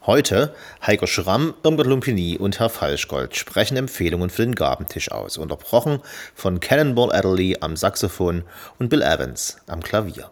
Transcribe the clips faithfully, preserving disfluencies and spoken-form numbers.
Heute Heiko Schramm, Irmgard Lumpini und Herr Falschgold sprechen Empfehlungen für den Gabentisch aus, unterbrochen von Cannonball Adderley am Saxophon und Bill Evans am Klavier.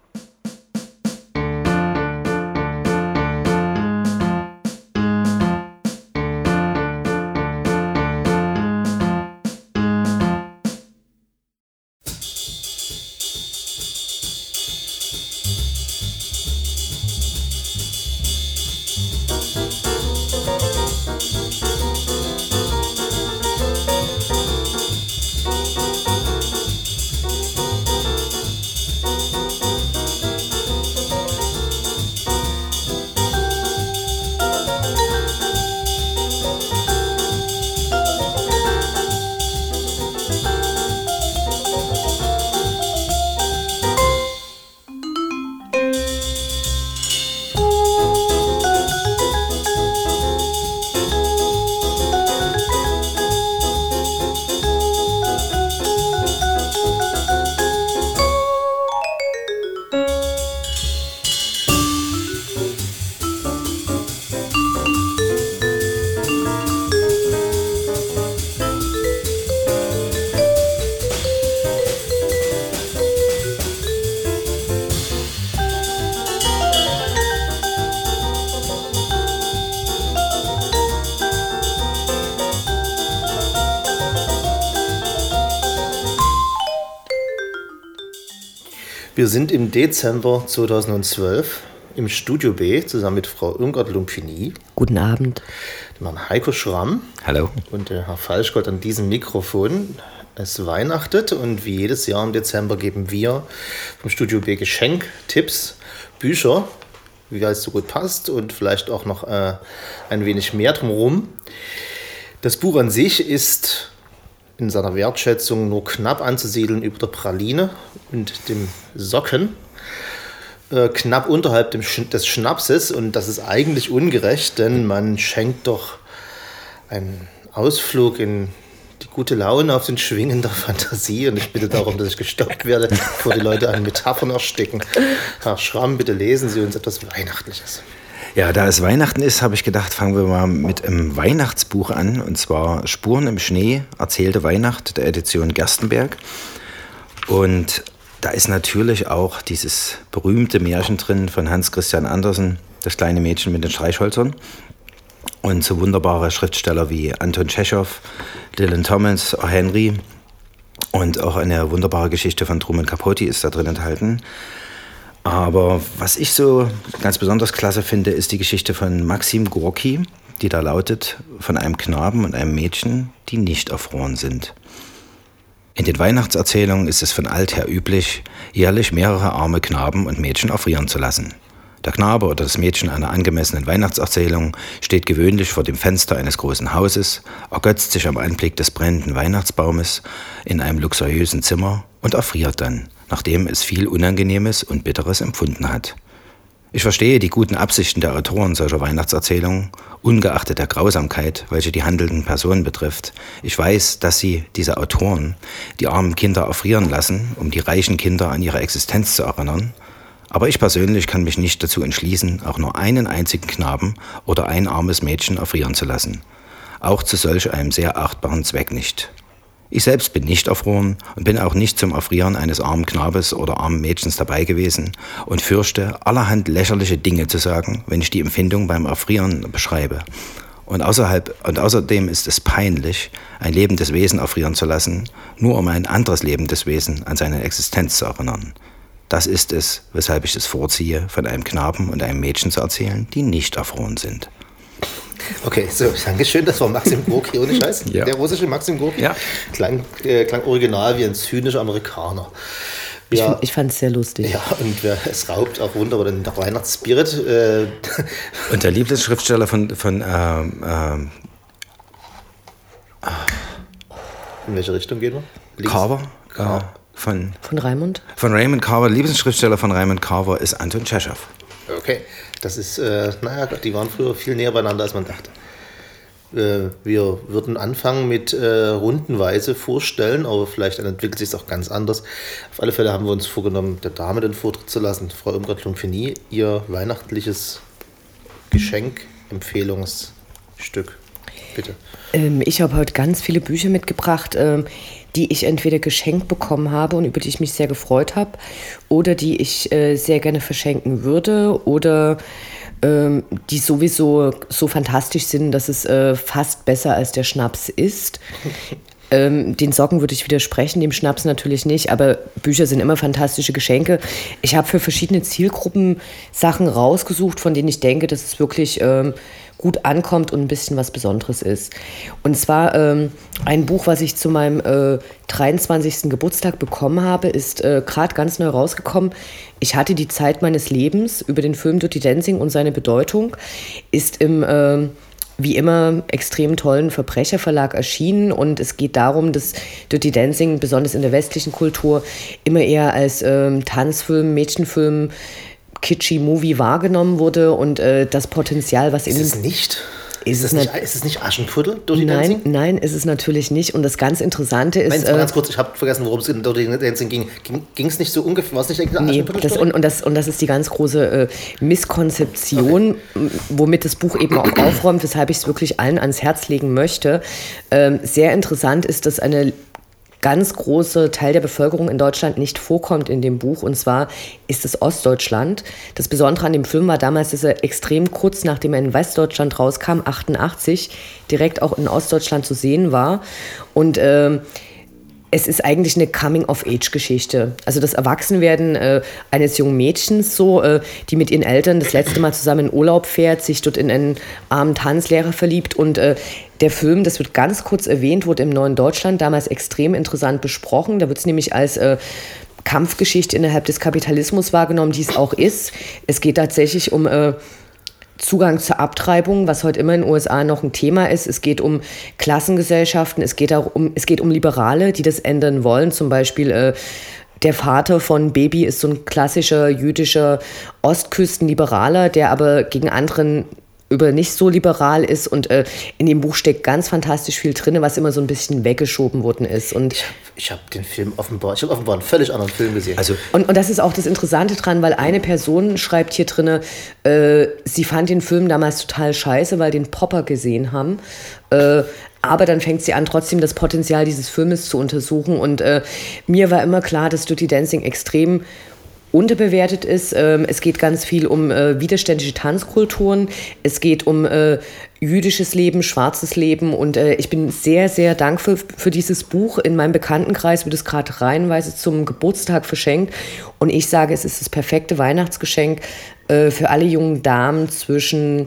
Wir sind im Dezember zweitausendzwölf im Studio B zusammen mit Frau Irmgard Lumpini. Guten Abend. Dem Herrn Heiko Schramm. Hallo. Und der Herr Falschgold an diesem Mikrofon. Es weihnachtet und wie jedes Jahr im Dezember geben wir vom Studio B Geschenktipps, Bücher, wie es so gut passt und vielleicht auch noch äh, ein wenig mehr drumherum. Das Buch an sich ist in seiner Wertschätzung nur knapp anzusiedeln über der Praline und dem Socken, äh, knapp unterhalb dem Sch- des Schnapses, und das ist eigentlich ungerecht, denn man schenkt doch einen Ausflug in die gute Laune auf den Schwingen der Fantasie, und ich bitte darum, dass ich gestoppt werde, bevor die Leute an Metaphern ersticken. Herr Schramm, bitte lesen Sie uns etwas Weihnachtliches. Ja, da es Weihnachten ist, habe ich gedacht, fangen wir mal mit einem Weihnachtsbuch an. Und zwar Spuren im Schnee, erzählte Weihnacht der Edition Gerstenberg. Und da ist natürlich auch dieses berühmte Märchen drin von Hans Christian Andersen, das kleine Mädchen mit den Streichhölzern. Und so wunderbare Schriftsteller wie Anton Tschechow, Dylan Thomas, O. Henry. Und auch eine wunderbare Geschichte von Truman Capote ist da drin enthalten. Aber was ich so ganz besonders klasse finde, ist die Geschichte von Maxim Gorki, die da lautet: von einem Knaben und einem Mädchen, die nicht erfroren sind. In den Weihnachtserzählungen ist es von alther üblich, jährlich mehrere arme Knaben und Mädchen erfrieren zu lassen. Der Knabe oder das Mädchen einer angemessenen Weihnachtserzählung steht gewöhnlich vor dem Fenster eines großen Hauses, ergötzt sich am Anblick des brennenden Weihnachtsbaumes in einem luxuriösen Zimmer und erfriert dann, nachdem es viel Unangenehmes und Bitteres empfunden hat. Ich verstehe die guten Absichten der Autoren solcher Weihnachtserzählungen, ungeachtet der Grausamkeit, welche die handelnden Personen betrifft. Ich weiß, dass sie, diese Autoren, die armen Kinder erfrieren lassen, um die reichen Kinder an ihre Existenz zu erinnern. Aber ich persönlich kann mich nicht dazu entschließen, auch nur einen einzigen Knaben oder ein armes Mädchen erfrieren zu lassen. Auch zu solch einem sehr achtbaren Zweck nicht. Ich selbst bin nicht erfroren und bin auch nicht zum Erfrieren eines armen Knabes oder armen Mädchens dabei gewesen und fürchte, allerhand lächerliche Dinge zu sagen, wenn ich die Empfindung beim Erfrieren beschreibe. Und, außerhalb, und außerdem ist es peinlich, ein lebendes Wesen erfrieren zu lassen, nur um ein anderes lebendes Wesen an seine Existenz zu erinnern. Das ist es, weshalb ich es vorziehe, von einem Knaben und einem Mädchen zu erzählen, die nicht erfroren sind. Okay, so, danke schön, das war Maxim Gorki, ohne Scheiß. Ja. Der russische Maxim Gorki. Ja. Klang, äh, klang original wie ein zynischer Amerikaner. Ja, Ich, ich fand es sehr lustig. Ja, und äh, es raubt auch wunderbar den Weihnachtsspirit. Äh. Und der Lieblingsschriftsteller von, von ähm, ähm, in welche Richtung gehen wir? Links? Carver? Car- Äh, von, Von Raimund? von Raymond Carver, der Lieblingsschriftsteller von Raymond Carver ist Anton Tschechow. Okay, das ist, äh, naja, die waren früher viel näher beieinander, als man dachte. Äh, wir würden anfangen mit äh, rundenweise vorstellen, aber vielleicht entwickelt sich es auch ganz anders. Auf alle Fälle haben wir uns vorgenommen, der Dame den Vortritt zu lassen. Frau Irmgard Lumpini, ihr weihnachtliches Geschenk, Buchempfehlungsstück? Bitte. Ähm, ich habe heute ganz viele Bücher mitgebracht, ähm, die ich entweder geschenkt bekommen habe und über die ich mich sehr gefreut habe, oder die ich äh, sehr gerne verschenken würde, oder ähm, die sowieso so fantastisch sind, dass es äh, fast besser als der Schnaps ist. Ähm, den Socken würde ich widersprechen, dem Schnaps natürlich nicht, aber Bücher sind immer fantastische Geschenke. Ich habe für verschiedene Zielgruppen Sachen rausgesucht, von denen ich denke, dass es wirklich ähm, gut ankommt und ein bisschen was Besonderes ist. Und zwar ähm, ein Buch, was ich zu meinem äh, dreiundzwanzigsten Geburtstag bekommen habe, ist äh, gerade ganz neu rausgekommen. Ich hatte die Zeit meines Lebens über den Film Dirty Dancing und seine Bedeutung, ist im äh, wie immer extrem tollen Verbrecherverlag erschienen, und es geht darum, dass Dirty Dancing besonders in der westlichen Kultur immer eher als ähm, Tanzfilm, Mädchenfilm, kitschy Movie wahrgenommen wurde, und äh, das Potenzial, was in Ist es nicht? Ist, ist, es nicht, ist es nicht Aschenputtel, Dirty nein, Dancing? Nein, ist es natürlich nicht. Und das ganz Interessante ist... Meinst du mal ganz kurz, ich habe vergessen, worum es in Dirty Dancing ging. Ging es nicht so ungefähr, war es nicht eine nee, das, und, und, das, und das ist die ganz große äh, Misskonzeption, okay, womit das Buch eben auch aufräumt, weshalb ich es wirklich allen ans Herz legen möchte. Ähm, sehr interessant ist, dass eine ganz großer Teil der Bevölkerung in Deutschland nicht vorkommt in dem Buch, und zwar ist es Ostdeutschland. Das Besondere an dem Film war damals, dass er extrem kurz nachdem er in Westdeutschland rauskam, achtundachtzig, direkt auch in Ostdeutschland zu sehen war, und ähm, es ist eigentlich eine Coming-of-Age-Geschichte. Also das Erwachsenwerden äh, eines jungen Mädchens, so, äh, die mit ihren Eltern das letzte Mal zusammen in Urlaub fährt, sich dort in einen armen Tanzlehrer verliebt, und äh, der Film, das wird ganz kurz erwähnt, wurde im Neuen Deutschland damals extrem interessant besprochen. Da wird es nämlich als äh, Kampfgeschichte innerhalb des Kapitalismus wahrgenommen, die es auch ist. Es geht tatsächlich um äh, Zugang zur Abtreibung, was heute immer in den U S A noch ein Thema ist. Es geht um Klassengesellschaften, es geht auch um, es geht um Liberale, die das ändern wollen. Zum Beispiel äh, der Vater von Baby ist so ein klassischer jüdischer Ostküstenliberaler, der aber gegen anderen über nicht so liberal ist, und äh, in dem Buch steckt ganz fantastisch viel drin, was immer so ein bisschen weggeschoben worden ist. Und ich habe ich hab den Film offenbar, ich habe offenbar einen völlig anderen Film gesehen. Also und, und das ist auch das Interessante dran, weil eine Person schreibt hier drin, äh, sie fand den Film damals total scheiße, weil den Popper gesehen haben. Äh, aber dann fängt sie an, trotzdem das Potenzial dieses Filmes zu untersuchen. Und äh, mir war immer klar, dass Dirty Dancing extrem unterbewertet ist. Es geht ganz viel um äh, widerständische Tanzkulturen. Es geht um äh, jüdisches Leben, schwarzes Leben. Und äh, ich bin sehr, sehr dankbar für, für dieses Buch. In meinem Bekanntenkreis wird es gerade reihenweise zum Geburtstag verschenkt. Und ich sage, es ist das perfekte Weihnachtsgeschenk äh, für alle jungen Damen zwischen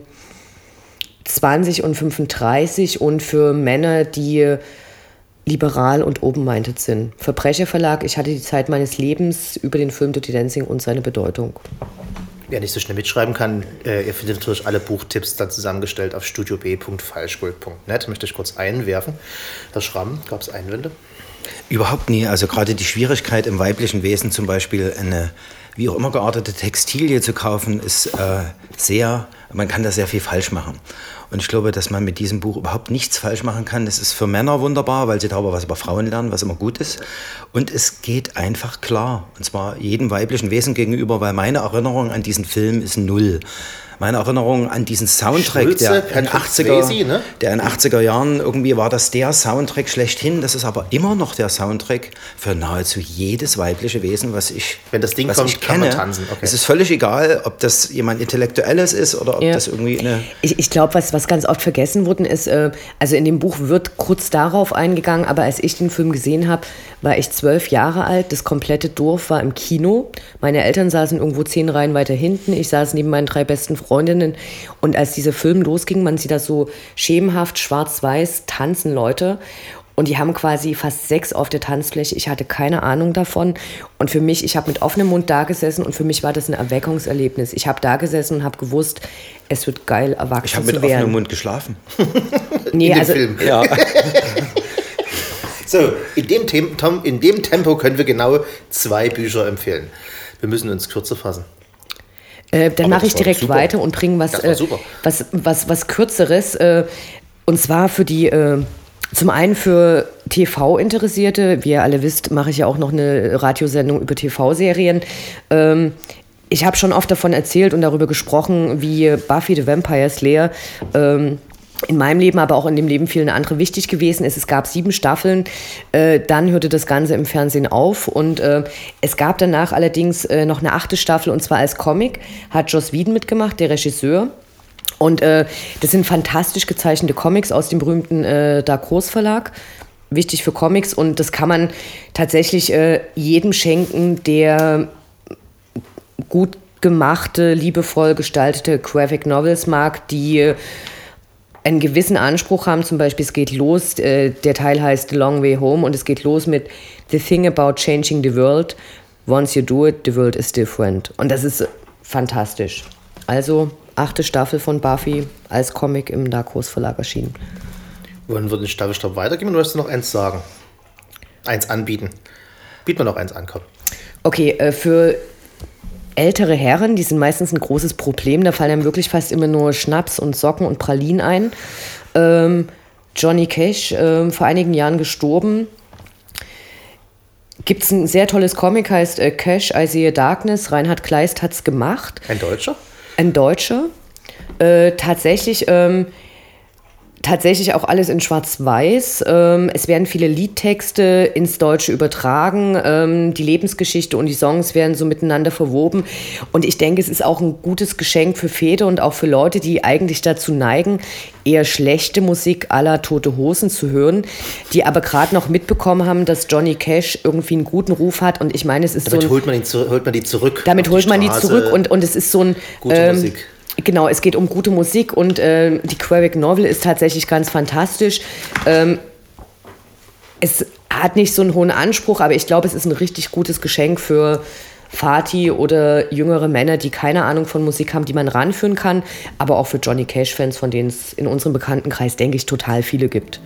zwanzig und fünfunddreißig und für Männer, die liberal und open-minded sind. Verbrecherverlag, ich hatte die Zeit meines Lebens über den Film Dirty Dancing und seine Bedeutung. Wer nicht so schnell mitschreiben kann, äh, ihr findet natürlich alle Buchtipps dann zusammengestellt auf studio b punkt falschgold punkt net. Möchte ich kurz einwerfen. Herr Schramm, gab es Einwände? Überhaupt nie. Also gerade die Schwierigkeit im weiblichen Wesen, zum Beispiel eine wie auch immer geartete Textilie zu kaufen, ist äh, sehr, man kann da sehr viel falsch machen. Und ich glaube, dass man mit diesem Buch überhaupt nichts falsch machen kann. Es ist für Männer wunderbar, weil sie darüber was über Frauen lernen, was immer gut ist. Und es geht einfach klar. Und zwar jedem weiblichen Wesen gegenüber, weil meine Erinnerung an diesen Film ist null. Meine Erinnerung an diesen Soundtrack, Schulze, der in, achtziger, Swayze, ne? der in achtziger Jahren irgendwie war das der Soundtrack schlechthin. Das ist aber immer noch der Soundtrack für nahezu jedes weibliche Wesen, was ich Wenn das Ding was kommt, ich kann kenne. man tanzen. Okay. Es ist völlig egal, ob das jemand Intellektuelles ist oder ob Ja. das irgendwie eine... Ich, ich glaube, was, was ganz oft vergessen worden ist, äh, also in dem Buch wird kurz darauf eingegangen, aber als ich den Film gesehen habe, war ich zwölf Jahre alt. Das komplette Dorf war im Kino. Meine Eltern saßen irgendwo zehn Reihen weiter hinten. Ich saß neben meinen drei besten Freundinnen. Und als dieser Film losging, man sieht da so schemenhaft schwarz-weiß tanzen Leute. Und die haben quasi fast Sex auf der Tanzfläche. Ich hatte keine Ahnung davon. Und für mich, ich habe mit offenem Mund da gesessen und für mich war das ein Erweckungserlebnis. Ich habe da gesessen und habe gewusst, es wird geil, erwachsen Ich habe zu mit werden. offenem Mund geschlafen. Nee, in dem also, Film. Ja. So, in dem, Tem- Tom, in dem Tempo können wir genau zwei Bücher empfehlen. Wir müssen uns kürzer fassen. Äh, dann Aber mache das ich war direkt super. weiter und bringe was, Das war äh, super. was, was, was Kürzeres. Äh, und zwar für die, äh, zum einen für T V-Interessierte. Wie ihr alle wisst, mache ich ja auch noch eine Radiosendung über T V-Serien. Ähm, ich habe schon oft davon erzählt und darüber gesprochen, wie Buffy the Vampire Slayer ähm, in meinem Leben, aber auch in dem Leben vieler andere wichtig gewesen ist. Es gab sieben Staffeln, äh, dann hörte das Ganze im Fernsehen auf und äh, es gab danach allerdings äh, noch eine achte Staffel und zwar als Comic, hat Joss Whedon mitgemacht, der Regisseur. Und äh, das sind fantastisch gezeichnete Comics aus dem berühmten äh, Dark Horse Verlag, wichtig für Comics und das kann man tatsächlich äh, jedem schenken, der gut gemachte, liebevoll gestaltete Graphic Novels mag, die einen gewissen Anspruch haben, zum Beispiel es geht los, äh, der Teil heißt The Long Way Home und es geht los mit The Thing About Changing the World, Once you do it, the world is different. Und das ist fantastisch. Also, achte Staffel von Buffy als Comic im Dark Horse Verlag erschienen. Wollen wir den Staffelstab weitergeben oder willst du noch eins sagen? Eins anbieten. Bieten wir noch eins an, komm. Okay, äh, für ältere Herren, die sind meistens ein großes Problem, da fallen einem wirklich fast immer nur Schnaps und Socken und Pralinen ein. Ähm, Johnny Cash, äh, vor einigen Jahren gestorben. Gibt es ein sehr tolles Comic, heißt äh, Cash, I See a Darkness. Reinhard Kleist hat es gemacht. Ein Deutscher? Ein Deutscher. Äh, tatsächlich... Ähm, Tatsächlich auch alles in Schwarz-Weiß. Ähm, es werden viele Liedtexte ins Deutsche übertragen. Ähm, die Lebensgeschichte und die Songs werden so miteinander verwoben. Und ich denke, es ist auch ein gutes Geschenk für Väter und auch für Leute, die eigentlich dazu neigen, eher schlechte Musik à la Tote Hosen zu hören, die aber gerade noch mitbekommen haben, dass Johnny Cash irgendwie einen guten Ruf hat. Und ich meine, es ist damit so ein, holt man ihn zu, holt man die zurück. Damit holt man die zurück und, und es ist so ein... Gute ähm, Musik. Genau, es geht um gute Musik und äh, die Graphic Novel ist tatsächlich ganz fantastisch. Ähm, es hat nicht so einen hohen Anspruch, aber ich glaube, es ist ein richtig gutes Geschenk für Vati oder jüngere Männer, die keine Ahnung von Musik haben, die man ranführen kann, aber auch für Johnny Cash-Fans, von denen es in unserem Bekanntenkreis, denke ich, total viele gibt.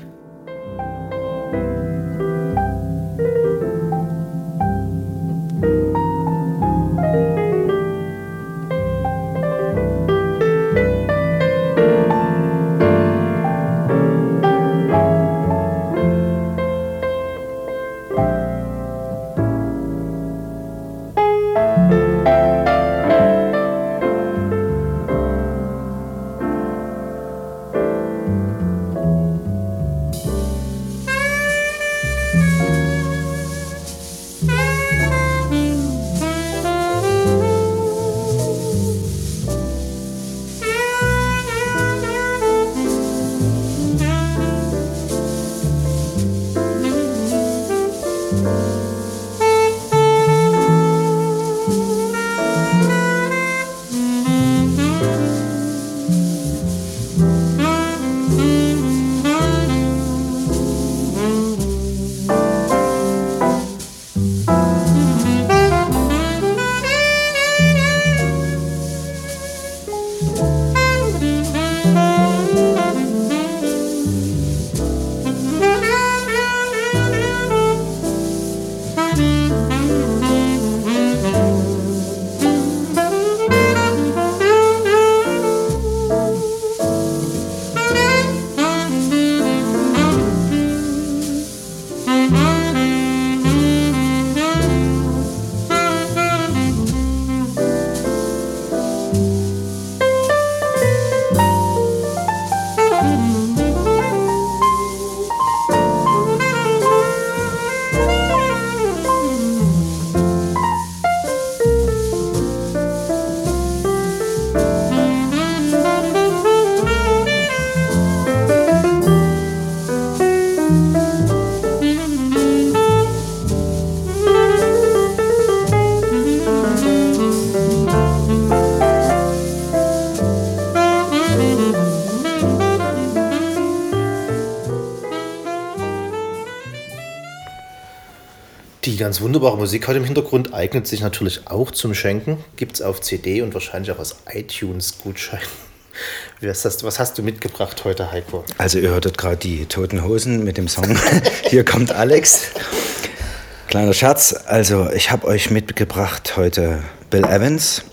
Die ganz wunderbare Musik heute im Hintergrund eignet sich natürlich auch zum Schenken. Gibt es auf C D und wahrscheinlich auch als iTunes-Gutschein. Was hast, was hast du mitgebracht heute, Heiko? Also ihr hörtet gerade die Toten Hosen mit dem Song Hier kommt Alex. Kleiner Scherz, also ich habe euch mitgebracht heute Bill Evans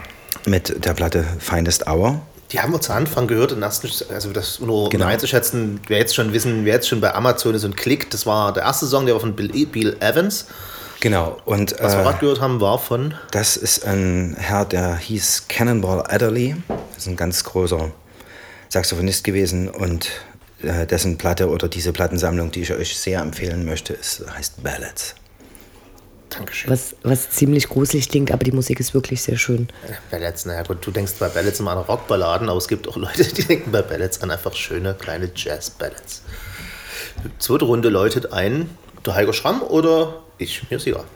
mit der Platte Finest Hour. Die haben wir zu Anfang gehört, im ersten, also das nur Genau. um einzuschätzen, wer jetzt schon wissen, wer jetzt schon bei Amazon ist und klickt, das war der erste Song, der war von Bill, Bill Evans, Genau. Und, Was wir äh, gerade gehört haben, war von... Das ist ein Herr, der hieß Cannonball Adderley. Das ist ein ganz großer Saxophonist gewesen und äh, dessen Platte oder diese Plattensammlung, die ich euch sehr empfehlen möchte, ist, heißt Ballads. Dankeschön. Was, was ziemlich gruselig klingt, aber die Musik ist wirklich sehr schön. Ballads, naja gut, du denkst bei Ballads immer an Rockballaden, aber es gibt auch Leute, die denken bei Ballads an einfach schöne kleine Jazz-Ballads. Zweite Runde läutet ein, der Heiko Schramm oder ich, mir ist egal.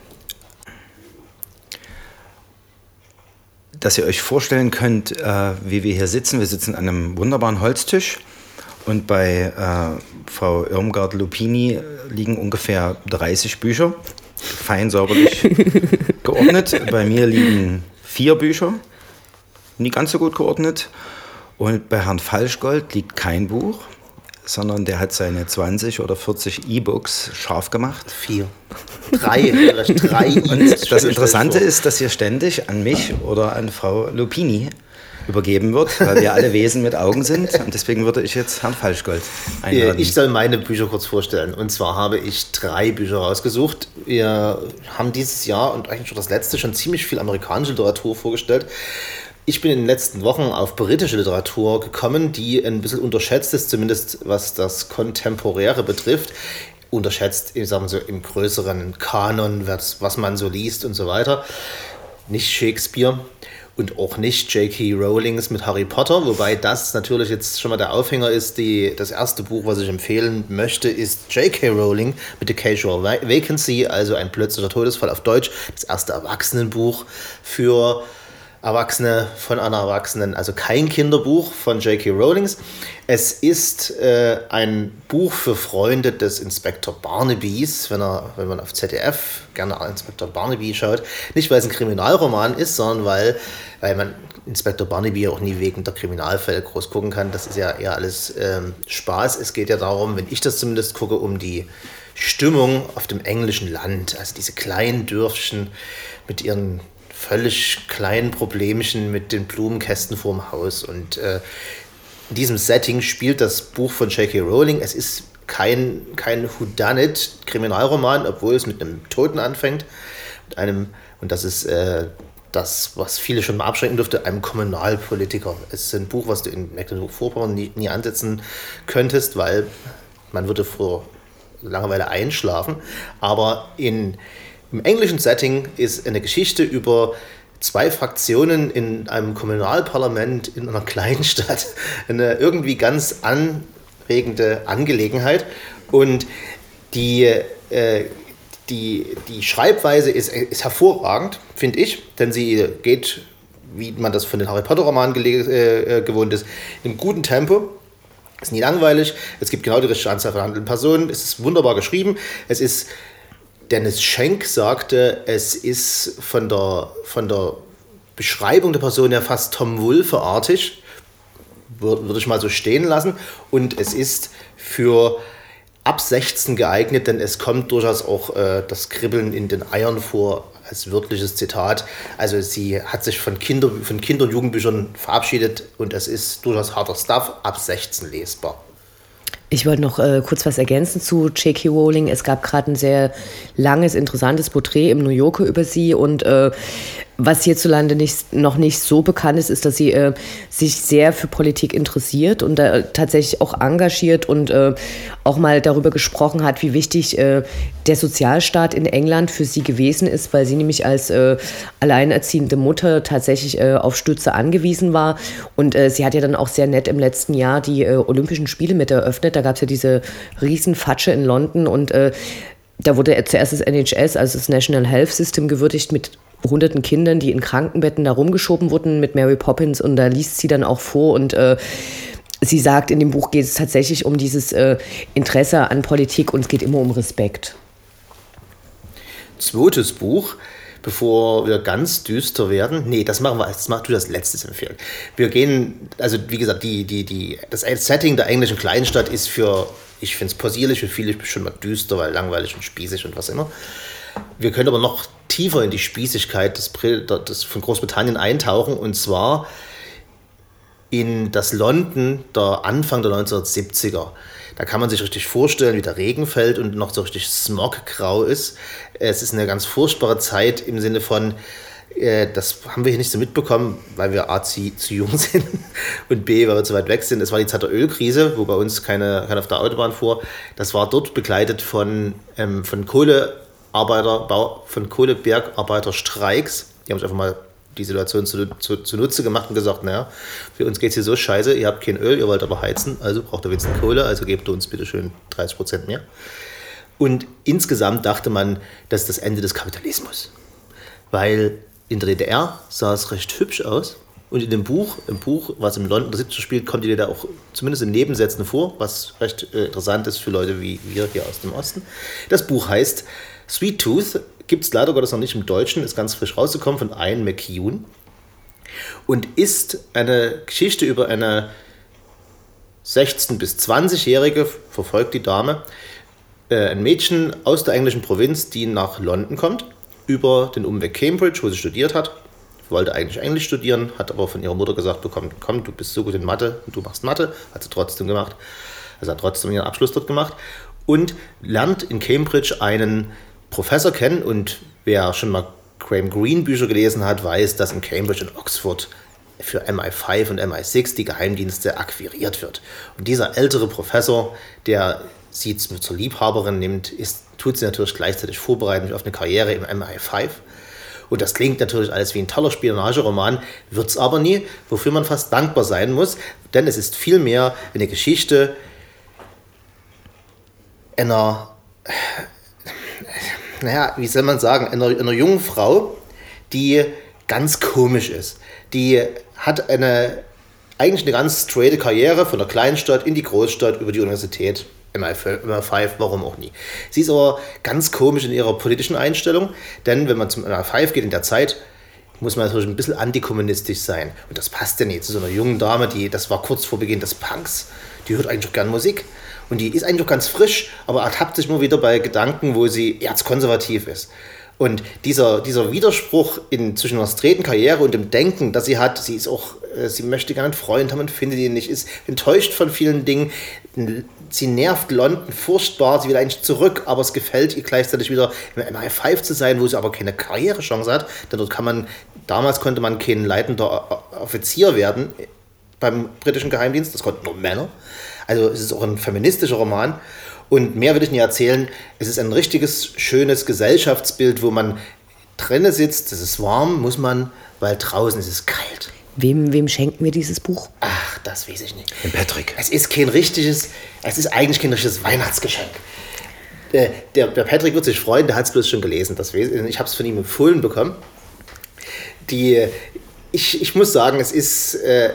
Dass ihr euch vorstellen könnt, äh, wie wir hier sitzen. Wir sitzen an einem wunderbaren Holztisch und bei äh, Frau Irmgard Lupini liegen ungefähr dreißig Bücher, fein säuberlich geordnet. Bei mir liegen vier Bücher, nicht ganz so gut geordnet. Und bei Herrn Falschgold liegt kein Buch, sondern der hat seine zwanzig oder vierzig E-Books scharf gemacht. Vier. Drei. drei Und das Interessante ist, dass hier ständig an mich oder an Frau Lupini übergeben wird, weil wir alle Wesen mit Augen sind. Und deswegen würde ich jetzt Herrn Falschgold einladen. Ich soll meine Bücher kurz vorstellen. Und zwar habe ich drei Bücher rausgesucht. Wir haben dieses Jahr und eigentlich schon das letzte schon ziemlich viel amerikanische Literatur vorgestellt. Ich bin in den letzten Wochen auf britische Literatur gekommen, die ein bisschen unterschätzt ist, zumindest was das Kontemporäre betrifft. Unterschätzt, ich sage mal so, im größeren Kanon, was, was man so liest und so weiter. Nicht Shakespeare und auch nicht J K Rowlings mit Harry Potter, wobei das natürlich jetzt schon mal der Aufhänger ist. Die, das erste Buch, was ich empfehlen möchte, ist J K Rowling mit The Casual Vacancy, also ein plötzlicher Todesfall auf Deutsch. Das erste Erwachsenenbuch für Erwachsene von einer Erwachsenen, also kein Kinderbuch von J K Rowlings. Es ist äh, ein Buch für Freunde des Inspektor Barnabys, wenn, er, wenn man auf Z D F gerne Inspektor Barnaby schaut. Nicht, weil es ein Kriminalroman ist, sondern weil, weil man Inspektor Barnaby auch nie wegen der Kriminalfälle groß gucken kann. Das ist ja eher alles ähm, Spaß. Es geht ja darum, wenn ich das zumindest gucke, um die Stimmung auf dem englischen Land. Also diese kleinen Dörfchen mit ihren völlig kleinen Problemchen mit den Blumenkästen vorm Haus. Und äh, in diesem Setting spielt das Buch von J K Rowling. Es ist kein, kein Whodunit-Kriminalroman, obwohl es mit einem Toten anfängt. Mit einem, und das ist äh, das, was viele schon mal abschrecken dürfte, einem Kommunalpolitiker. Es ist ein Buch, was du in Mecklenburg-Vorpommern nie, nie ansetzen könntest, weil man würde vor Langeweile einschlafen. Aber in Im englischen Setting ist eine Geschichte über zwei Fraktionen in einem Kommunalparlament in einer kleinen Stadt. Eine irgendwie ganz anregende Angelegenheit. Und die, äh, die, die Schreibweise ist, ist hervorragend, finde ich, denn sie geht, wie man das von den Harry Potter-Romanen gele- äh, gewohnt ist, in einem guten Tempo. Es ist nie langweilig, es gibt genau die richtige Anzahl von handelnden Personen, es ist wunderbar geschrieben, es ist Dennis Schenk sagte, es ist von der, von der Beschreibung der Person ja fast Tom Wolfe-artig, würde ich mal so stehen lassen. Und es ist für ab sechzehn geeignet, denn es kommt durchaus auch äh, das Kribbeln in den Eiern vor, als wörtliches Zitat. Also sie hat sich von Kinder, von Kinder- und Jugendbüchern verabschiedet und es ist durchaus harter Stuff, ab sechzehn lesbar. Ich wollte noch äh, kurz was ergänzen zu J K Rowling. Es gab gerade ein sehr langes, interessantes Porträt im New Yorker über sie und äh, was hierzulande nicht, noch nicht so bekannt ist, ist, dass sie äh, sich sehr für Politik interessiert und äh, tatsächlich auch engagiert und äh, auch mal darüber gesprochen hat, wie wichtig äh, der Sozialstaat in England für sie gewesen ist, weil sie nämlich als äh, alleinerziehende Mutter tatsächlich äh, auf Stütze angewiesen war. Und äh, sie hat ja dann auch sehr nett im letzten Jahr die äh, Olympischen Spiele mit eröffnet. Da gab es ja diese Riesenfatsche in London und äh, da wurde zuerst das N H S, also das National Health System, gewürdigt mit hunderten Kindern, die in Krankenbetten da rumgeschoben wurden mit Mary Poppins und da liest sie dann auch vor und äh, sie sagt, in dem Buch geht es tatsächlich um dieses äh, Interesse an Politik und es geht immer um Respekt. Zweites Buch, bevor wir ganz düster werden. Nee, das machen wir, das machst du das letztes empfehlen. Wir gehen, also wie gesagt, die, die, die, das Setting der englischen Kleinstadt ist für, ich finde es possierlich, für viele bestimmt mal düster, weil langweilig und spießig und was immer. Wir können aber noch tiefer in die Spießigkeit des, des von Großbritannien eintauchen und zwar in das London der Anfang der neunzehnhundertsiebziger. Da kann man sich richtig vorstellen, wie der Regen fällt und noch so richtig smoggrau ist. Es ist eine ganz furchtbare Zeit im Sinne von, äh, das haben wir hier nicht so mitbekommen, weil wir A, zu, zu jung sind und B, weil wir zu weit weg sind. Es war die Zeit der Ölkrise, wo bei uns keine, keine auf der Autobahn fuhr. Das war dort begleitet von, ähm, von Kohlearbeiter, Bau, von Kohlebergarbeiterstreiks. Die haben sich einfach mal die Situation zu, zu, zunutze gemacht und gesagt, naja, für uns geht es hier so scheiße, ihr habt kein Öl, ihr wollt aber heizen, also braucht ihr wenigstens Kohle, also gebt uns bitte schön dreißig Prozent mehr. Und insgesamt dachte man, das ist das Ende des Kapitalismus. Weil in der D D R sah es recht hübsch aus und in dem Buch, im Buch, was im London der siebziger spielt, kommt die D D R auch zumindest in Nebensätzen vor, was recht äh, interessant ist für Leute wie wir hier aus dem Osten. Das Buch heißt Sweet Tooth, gibt es leider Gottes noch nicht im Deutschen, ist ganz frisch rausgekommen von Ian McEwan und ist eine Geschichte über eine sechzehn- bis zwanzigjährige, verfolgt die Dame, äh, ein Mädchen aus der englischen Provinz, die nach London kommt, über den Umweg Cambridge, wo sie studiert hat, wollte eigentlich Englisch studieren, hat aber von ihrer Mutter gesagt bekommen, komm, du bist so gut in Mathe und du machst Mathe, hat sie trotzdem gemacht, also hat trotzdem ihren Abschluss dort gemacht und lernt in Cambridge einen Professor kennen und wer schon mal Graham Greene Bücher gelesen hat, weiß, dass in Cambridge und Oxford für M I fünf und M I sechs die Geheimdienste akquiriert wird. Und dieser ältere Professor, der sie zur Liebhaberin nimmt, ist, tut sie natürlich gleichzeitig vorbereiten auf eine Karriere im M I fünf. Und das klingt natürlich alles wie ein toller Spionageroman, wird es aber nie, wofür man fast dankbar sein muss, denn es ist vielmehr eine Geschichte einer naja, wie soll man sagen, einer, einer jungen Frau, die ganz komisch ist. Die hat eine, eigentlich eine ganz straighte Karriere von der Kleinstadt in die Großstadt über die Universität, M I fünf, warum auch nie. Sie ist aber ganz komisch in ihrer politischen Einstellung, denn wenn man zum M I fünf geht in der Zeit, muss man natürlich ein bisschen antikommunistisch sein. Und das passt ja nicht zu so einer jungen Dame, die, das war kurz vor Beginn des Punks, die hört eigentlich auch gern Musik. Und die ist eigentlich auch ganz frisch, aber ertappt sich immer wieder bei Gedanken, wo sie erzkonservativ ist. Und dieser, dieser Widerspruch in, zwischen einer straighten Karriere und dem Denken, das sie hat, sie ist auch, äh, sie möchte gerne einen Freund haben und findet ihn nicht, ist enttäuscht von vielen Dingen. Sie nervt London furchtbar, sie will eigentlich zurück, aber es gefällt ihr gleichzeitig wieder im M I fünf zu sein, wo sie aber keine Karrierechance hat. Denn dort kann man, damals konnte man kein leitender Offizier werden beim britischen Geheimdienst, das konnten nur Männer. Also es ist auch ein feministischer Roman. Und mehr will ich nicht erzählen. Es ist ein richtiges, schönes Gesellschaftsbild, wo man drinnen sitzt. Es ist warm, muss man, weil draußen ist es kalt. Wem, wem schenken wir dieses Buch? Ach, das weiß ich nicht. Dem Patrick. Es ist kein richtiges, es ist eigentlich kein richtiges Weihnachtsgeschenk. Der, der, der Patrick wird sich freuen, der hat es bloß schon gelesen. Das, ich habe es von ihm empfohlen bekommen. Die, ich, ich muss sagen, es ist... Äh,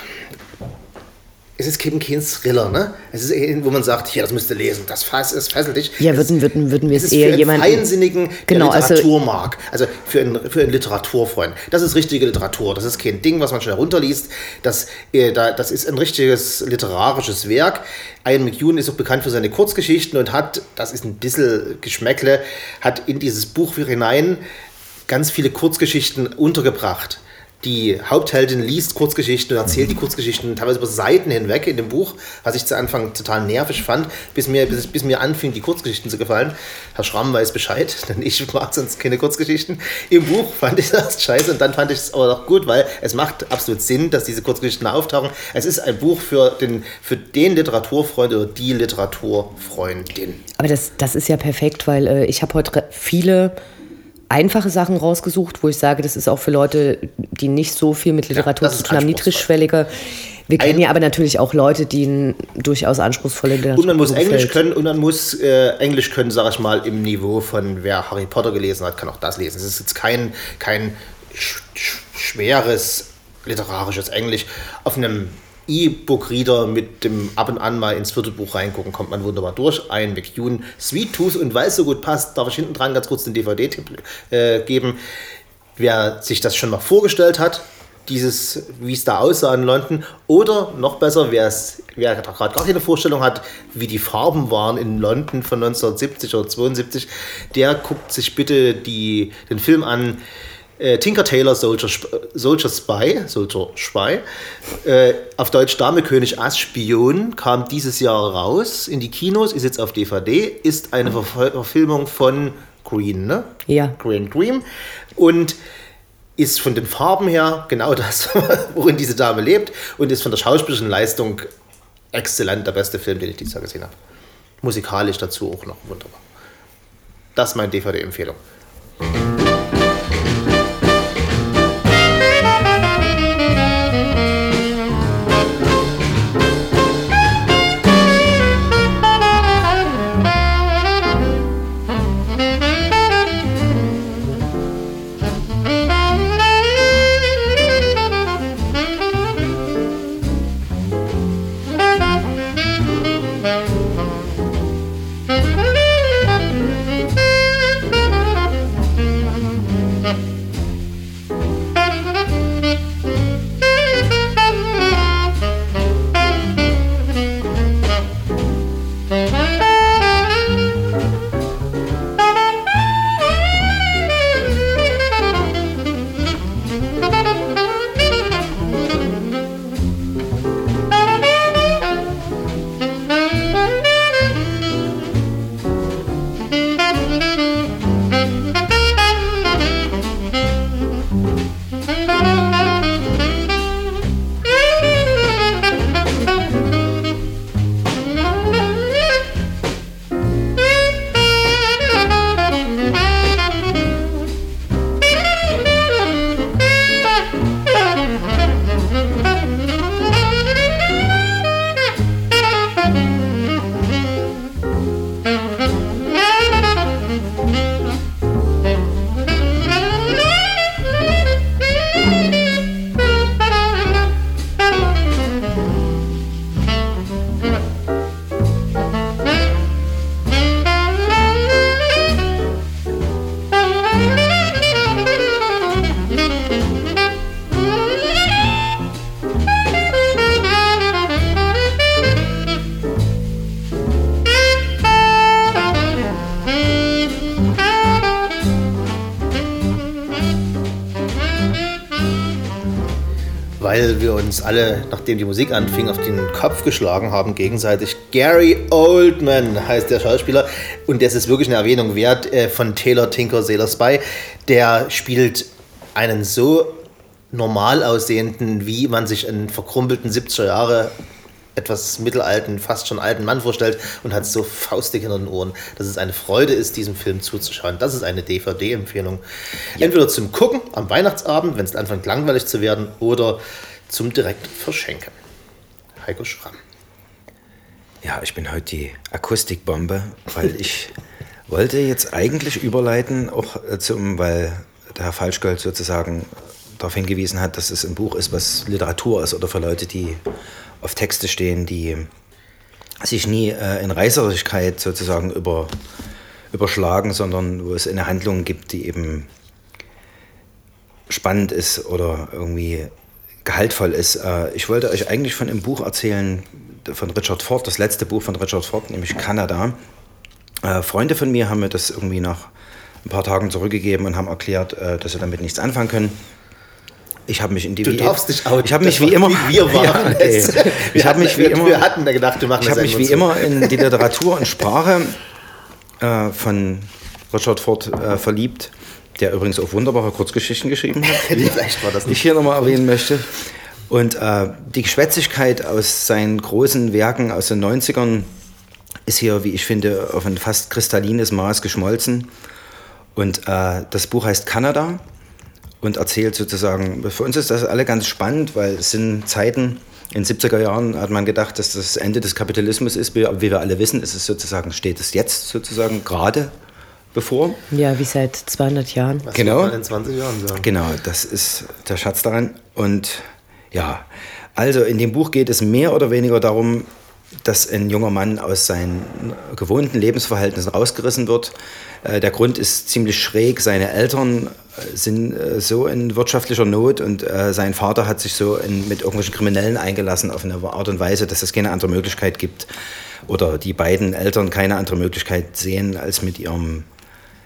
Es ist eben kein Thriller, ne? Es ist, wo man sagt, hier, das müsst ihr lesen, das, fass, das fesselt dich. Ja, würden, würden, würden wir es, es eher für jemanden... einen Feinsinnigen, der genau, Literatur also, mag. Also für einen, für einen Literaturfreund. Das ist richtige Literatur. Das ist kein Ding, was man schnell runterliest. Das, äh, das ist ein richtiges literarisches Werk. Ian McEwan ist auch bekannt für seine Kurzgeschichten und hat, das ist ein bisschen Geschmäckle, hat in dieses Buch hinein ganz viele Kurzgeschichten untergebracht. Die Hauptheldin liest Kurzgeschichten und erzählt die Kurzgeschichten teilweise über Seiten hinweg in dem Buch, was ich zu Anfang total nervig fand, bis mir, bis, bis mir anfing, die Kurzgeschichten zu gefallen. Herr Schramm weiß Bescheid, denn ich mag sonst keine Kurzgeschichten. Im Buch fand ich das scheiße und dann fand ich es aber auch gut, weil es macht absolut Sinn, dass diese Kurzgeschichten auftauchen. Es ist ein Buch für den, für den Literaturfreund oder die Literaturfreundin. Aber das, das ist ja perfekt, weil äh, ich habe heute viele... einfache Sachen rausgesucht, wo ich sage, das ist auch für Leute, die nicht so viel mit Literatur ja, zu tun haben, niedrigschwellige. Wir kennen ein, ja aber natürlich auch Leute, die ein durchaus anspruchsvolle Literatur Und man muss gefällt. Englisch können und man muss äh, Englisch können, sage ich mal, im Niveau von wer Harry Potter gelesen hat, kann auch das lesen. Es ist jetzt kein, kein sch- sch- schweres literarisches Englisch. Auf einem E-Book-Reader mit dem ab und an mal ins vierte Buch reingucken, kommt man wunderbar durch. Ian McEwan, Sweet Tooth, und weil es so gut passt, darf ich hinten dran ganz kurz den D V D-Tipp äh, geben. Wer sich das schon mal vorgestellt hat, dieses, wie es da aussah in London, oder noch besser, wer gerade gar keine Vorstellung hat, wie die Farben waren in London von neunzehnhundertsiebzig oder zweiundsiebzig, der guckt sich bitte die, den Film an Äh, Tinker Tailor Soldier, Soldier Spy, Soldier Spy. Äh, auf Deutsch Dame König Ass Spion kam dieses Jahr raus in die Kinos, ist jetzt auf D V D, ist eine Ver- Verfilmung von Green, ne? Ja. Green Dream. Und ist von den Farben her genau das, worin diese Dame lebt, und ist von der schauspielerischen Leistung exzellent, der beste Film, den ich dieses Jahr gesehen habe. Musikalisch dazu auch noch wunderbar. Das ist meine D V D-Empfehlung. Weil wir uns alle, nachdem die Musik anfing, auf den Kopf geschlagen haben gegenseitig. Gary Oldman heißt der Schauspieler, und das ist wirklich eine Erwähnung wert, äh, von Taylor Tinker Sailor Spy. Der spielt einen so normal aussehenden, wie man sich einen verkrumpelten siebziger Jahre etwas mittelalten, fast schon alten Mann vorstellt, und hat so faustig hinter den Ohren, dass es eine Freude ist, diesem Film zuzuschauen. Das ist eine D V D-Empfehlung. Ja. Entweder zum Gucken am Weihnachtsabend, wenn es anfängt langweilig zu werden, oder zum direkten Verschenken. Heiko Schramm. Ja, ich bin heute die Akustikbombe, weil ich wollte jetzt eigentlich überleiten, auch zum, weil der Herr Falschgold sozusagen darauf hingewiesen hat, dass es ein Buch ist, was Literatur ist, oder für Leute, die auf Texte stehen, die sich nie äh, in Reißerigkeit sozusagen über, überschlagen, sondern wo es eine Handlung gibt, die eben spannend ist oder irgendwie gehaltvoll ist. Äh, ich wollte euch eigentlich von einem Buch erzählen, von Richard Ford, das letzte Buch von Richard Ford, nämlich Kanada. Äh, Freunde von mir haben mir das irgendwie nach ein paar Tagen zurückgegeben und haben erklärt, äh, dass sie damit nichts anfangen können. Ich habe mich in die Du darfst dich auch. Ich habe mich wie immer. Wie wir waren. Ja, okay. Ich habe mich wie immer. Wir hatten da gedacht, du machst Ich habe mich wie immer in die Literatur und Sprache äh, von Richard Ford äh, verliebt, der übrigens auch wunderbare Kurzgeschichten geschrieben hat, Vielleicht war das die nicht. ich hier nochmal erwähnen möchte. Und äh, die Geschwätzigkeit aus seinen großen Werken aus den neunzigern ist hier, wie ich finde, auf ein fast kristallines Maß geschmolzen. Und äh, das Buch heißt Kanada und erzählt sozusagen, für uns ist das alle ganz spannend, weil es sind Zeiten, in den siebziger Jahren hat man gedacht, dass das Ende des Kapitalismus ist, wie wir alle wissen, ist es sozusagen, steht es jetzt sozusagen gerade bevor. Ja, wie seit zweihundert Jahren. Was Genau. wird man in zwanzig Jahren sagen? Genau, das ist der Schatz daran. Und ja, also in dem Buch geht es mehr oder weniger darum, dass ein junger Mann aus seinen gewohnten Lebensverhältnissen rausgerissen wird. Äh, der Grund ist ziemlich schräg. Seine Eltern sind äh, so in wirtschaftlicher Not und äh, sein Vater hat sich so in, mit irgendwelchen Kriminellen eingelassen auf eine Art und Weise, dass es keine andere Möglichkeit gibt oder die beiden Eltern keine andere Möglichkeit sehen, als mit ihrem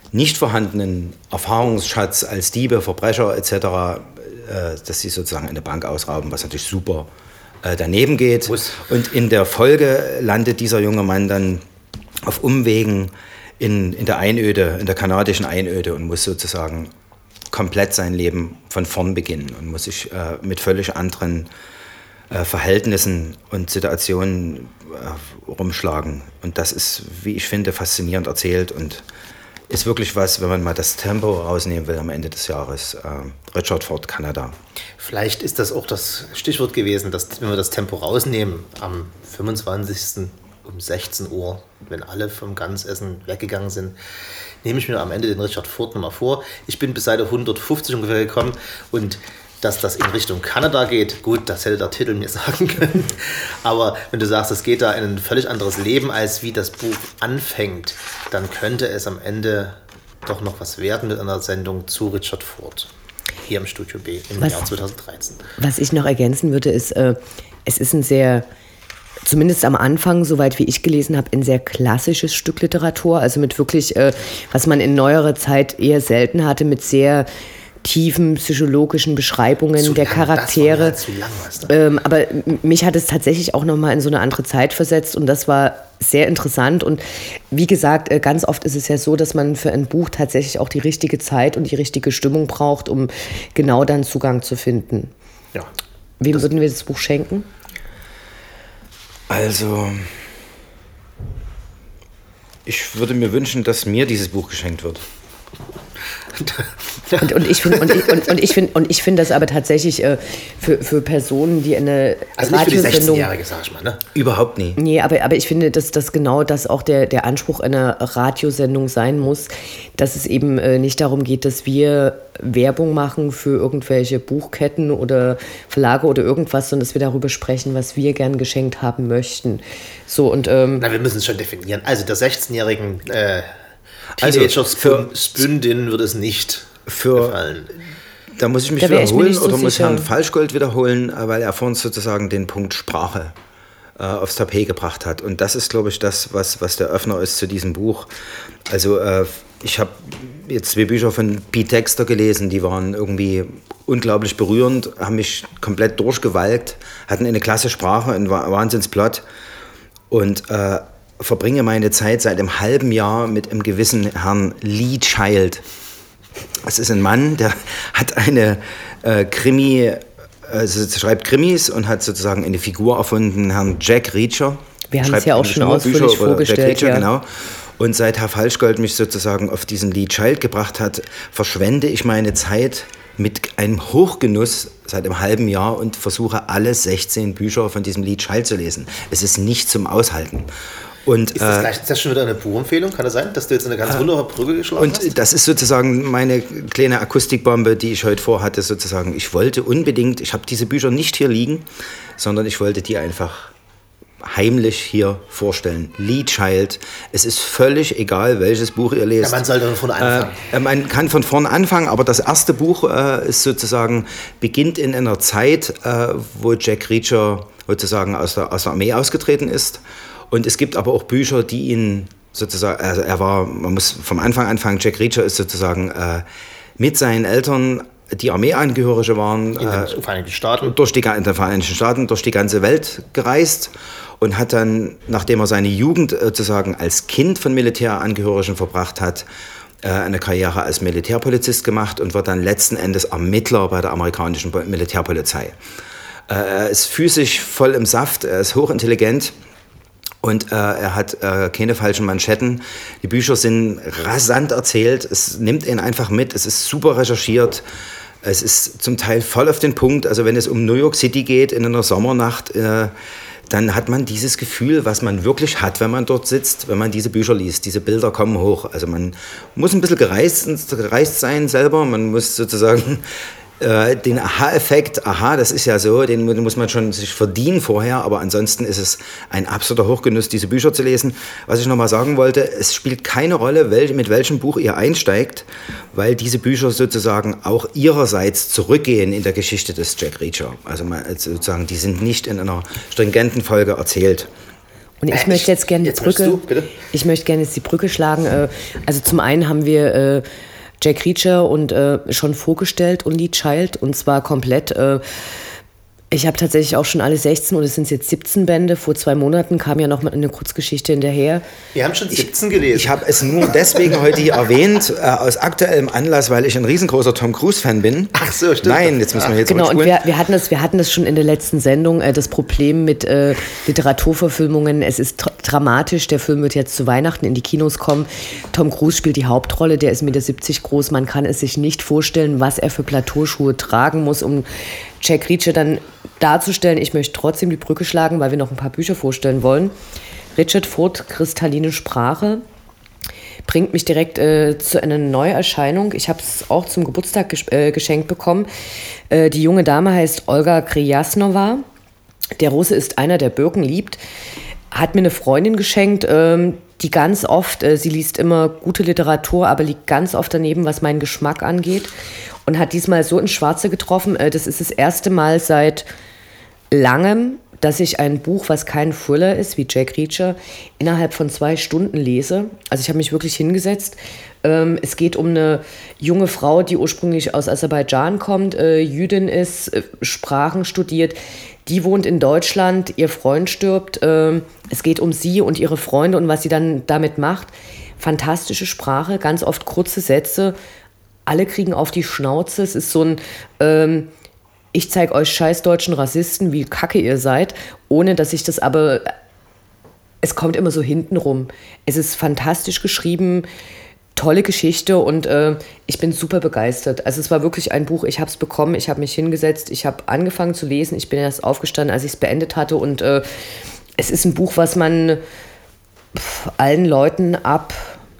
nicht vorhandenen Erfahrungsschatz als Diebe, Verbrecher et cetera, äh, dass sie sozusagen eine Bank ausrauben, was natürlich super äh, daneben geht. Muss. Und in der Folge landet dieser junge Mann dann auf Umwegen in, in der Einöde, in der kanadischen Einöde und muss sozusagen komplett sein Leben von vorn beginnen und muss sich äh, mit völlig anderen äh, Verhältnissen und Situationen äh, rumschlagen. Und das ist, wie ich finde, faszinierend erzählt und ist wirklich was, wenn man mal das Tempo rausnehmen will am Ende des Jahres. Äh, Richard Ford, Kanada. Vielleicht ist das auch das Stichwort gewesen, dass, wenn wir das Tempo rausnehmen, am fünfundzwanzigsten um sechzehn Uhr, wenn alle vom Gansessen weggegangen sind, nehme ich mir am Ende den Richard Ford nochmal vor. Ich bin bis Seite hundertfünfzig ungefähr gekommen und dass das in Richtung Kanada geht, gut, das hätte der Titel mir sagen können. Aber wenn du sagst, es geht da in ein völlig anderes Leben, als wie das Buch anfängt, dann könnte es am Ende doch noch was werden mit einer Sendung zu Richard Ford hier im Studio B im was, Jahr zweitausenddreizehn. Was ich noch ergänzen würde, ist, äh, es ist ein sehr, zumindest am Anfang, soweit wie ich gelesen habe, ein sehr klassisches Stück Literatur, also mit wirklich, äh, was man in neuerer Zeit eher selten hatte, mit sehr tiefen psychologischen Beschreibungen zu der lang, Charaktere. Das war ja zu lang, weißt du? ähm, aber mich hat es tatsächlich auch nochmal in so eine andere Zeit versetzt und das war sehr interessant. Und wie gesagt, ganz oft ist es ja so, dass man für ein Buch tatsächlich auch die richtige Zeit und die richtige Stimmung braucht, um genau dann Zugang zu finden. Ja. Wem das würden wir das Buch schenken? Also, ich würde mir wünschen, dass mir dieses Buch geschenkt wird. Und, und ich finde und ich, und, und ich find, und ich find das aber tatsächlich äh, für, für Personen, die eine also nicht für die sechzehnjährige, sag ich mal, ne? Überhaupt nie. Nee, aber, aber ich finde, dass, dass genau das auch der, der Anspruch einer Radiosendung sein muss, dass es eben äh, nicht darum geht, dass wir Werbung machen für irgendwelche Buchketten oder Verlage oder irgendwas, sondern dass wir darüber sprechen, was wir gern geschenkt haben möchten. So, und, ähm, Na, wir müssen es schon definieren. Also der sechzehnjährigen äh, Teenager-Spündin also würde es nicht für, gefallen. Da muss ich mich da wiederholen ich so oder sicher. muss Herrn Falschgold wiederholen, weil er vor uns sozusagen den Punkt Sprache äh, aufs Tapet gebracht hat. Und das ist, glaube ich, das, was, was der Öffner ist zu diesem Buch. Also äh, ich habe jetzt zwei Bücher von Pete Dexter gelesen, die waren irgendwie unglaublich berührend, haben mich komplett durchgewalkt, hatten eine klasse Sprache, einen Wahnsinnsplot und äh, verbringe meine Zeit seit einem halben Jahr mit einem gewissen Herrn Lee Child. Es ist ein Mann, der hat eine äh, Krimi, also schreibt Krimis und hat sozusagen eine Figur erfunden, Herrn Jack Reacher. Wir haben es ja auch schon ausführlich vorgestellt. Jack Reacher, ja. Genau. Und seit Herr Falschgold mich sozusagen auf diesen Lee Child gebracht hat, verschwende ich meine Zeit mit einem Hochgenuss seit einem halben Jahr und versuche alle sechzehn Bücher von diesem Lee Child zu lesen. Es ist nicht zum Aushalten. Und, ist, das gleich, ist das schon wieder eine Buchempfehlung? Kann das sein, dass du jetzt eine ganz äh, wunderbare Brücke geschlagen und hast? Und das ist sozusagen meine kleine Akustikbombe, die ich heute vorhatte. Sozusagen. Ich wollte unbedingt, ich habe diese Bücher nicht hier liegen, sondern ich wollte die einfach heimlich hier vorstellen. Lee Child. Es ist völlig egal, welches Buch ihr lest. Ja, man sollte von vorne anfangen. Äh, man kann von vorne anfangen, aber das erste Buch äh, ist sozusagen, beginnt in einer Zeit, äh, wo Jack Reacher sozusagen aus der, aus der Armee ausgetreten ist. Und es gibt aber auch Bücher, die ihn sozusagen, also er war, man muss vom Anfang anfangen, Jack Reacher ist sozusagen äh, mit seinen Eltern, die Armeeangehörige waren, in den äh, Vereinigten Staaten. Durch die, in den Vereinigten Staaten, durch die ganze Welt gereist und hat dann, nachdem er seine Jugend sozusagen als Kind von Militärangehörigen verbracht hat, äh, eine Karriere als Militärpolizist gemacht und wird dann letzten Endes Ermittler bei der amerikanischen Militärpolizei. Äh, er ist physisch voll im Saft, er ist hochintelligent. Und äh, er hat äh, keine falschen Manschetten. Die Bücher sind rasant erzählt. Es nimmt ihn einfach mit. Es ist super recherchiert. Es ist zum Teil voll auf den Punkt. Also wenn es um New York City geht in einer Sommernacht, äh, dann hat man dieses Gefühl, was man wirklich hat, wenn man dort sitzt, wenn man diese Bücher liest. Diese Bilder kommen hoch. Also man muss ein bisschen gereist, gereist sein selber. Man muss sozusagen den Aha-Effekt, aha, das ist ja so, den muss man schon sich verdienen vorher, aber ansonsten ist es ein absoluter Hochgenuss, diese Bücher zu lesen. Was ich nochmal sagen wollte, es spielt keine Rolle, welch, mit welchem Buch ihr einsteigt, weil diese Bücher sozusagen auch ihrerseits zurückgehen in der Geschichte des Jack Reacher. Also, man, also sozusagen, die sind nicht in einer stringenten Folge erzählt. Und ich Äh, möchte jetzt gerne die jetzt möchtest Brücke. du, bitte? Ich möchte gerne jetzt die Brücke schlagen. äh, Also zum einen haben wir äh, Jack Reacher und äh, schon vorgestellt und Lee Child, und zwar komplett. Äh, Ich habe tatsächlich auch schon alle sechzehn oder es sind jetzt siebzehn Bände. Vor zwei Monaten kam ja noch mal eine Kurzgeschichte hinterher. Wir haben schon siebzehn gelesen. Ich habe es nur deswegen heute hier erwähnt, äh, aus aktuellem Anlass, weil ich ein riesengroßer Tom Cruise-Fan bin. Ach so, stimmt. Nein, jetzt müssen wir jetzt Genau, und zurückspulen. wir, wir, hatten das, wir hatten das schon in der letzten Sendung, äh, das Problem mit äh, Literaturverfilmungen. Es ist tra- dramatisch, der Film wird jetzt zu Weihnachten in die Kinos kommen. Tom Cruise spielt die Hauptrolle, der ist Meter siebzig groß. Man kann es sich nicht vorstellen, was er für Plateauschuhe tragen muss, um Jack Reacher dann darzustellen. Ich möchte trotzdem die Brücke schlagen, weil wir noch ein paar Bücher vorstellen wollen. Richard Ford, Kristalline Sprache, bringt mich direkt äh, zu einer Neuerscheinung. Ich habe es auch zum Geburtstag ges- äh, geschenkt bekommen. Äh, die junge Dame heißt Olga Kryasnova. Der Russe ist einer, der Birken liebt. Hat mir eine Freundin geschenkt, ähm, die ganz oft, äh, sie liest immer gute Literatur, aber liegt ganz oft daneben, was meinen Geschmack angeht. Und hat diesmal so ins Schwarze getroffen. Äh, das ist das erste Mal seit langem, dass ich ein Buch, was kein Thriller ist, wie Jack Reacher, innerhalb von zwei Stunden lese. Also ich habe mich wirklich hingesetzt. Ähm, es geht um eine junge Frau, die ursprünglich aus Aserbaidschan kommt, äh, Jüdin ist, äh, Sprachen studiert. Die wohnt in Deutschland, ihr Freund stirbt. Ähm, es geht um sie und ihre Freunde und was sie dann damit macht. Fantastische Sprache, ganz oft kurze Sätze. Alle kriegen auf die Schnauze. Es ist so ein... Ähm, ich zeige euch scheiß deutschen Rassisten, wie kacke ihr seid, ohne dass ich das aber, es kommt immer so hintenrum. Es ist fantastisch geschrieben, tolle Geschichte und äh, ich bin super begeistert. Also es war wirklich ein Buch, ich habe es bekommen, ich habe mich hingesetzt, ich habe angefangen zu lesen, ich bin erst aufgestanden, als ich es beendet hatte und äh, es ist ein Buch, was man pff, allen Leuten ab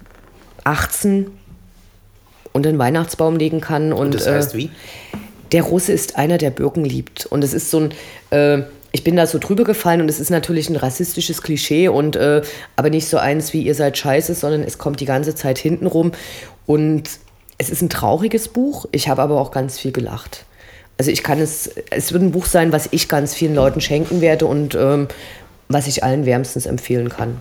achtzehn unter den Weihnachtsbaum legen kann. Und, Und das heißt äh, wie? Der Russe ist einer, der Birken liebt. Und es ist so ein, äh, ich bin da so drüber gefallen und es ist natürlich ein rassistisches Klischee, und äh, aber nicht so eins wie ihr seid scheiße, sondern es kommt die ganze Zeit hintenrum. Und es ist ein trauriges Buch, ich habe aber auch ganz viel gelacht. Also ich kann es, es wird ein Buch sein, was ich ganz vielen Leuten schenken werde und ähm, was ich allen wärmstens empfehlen kann.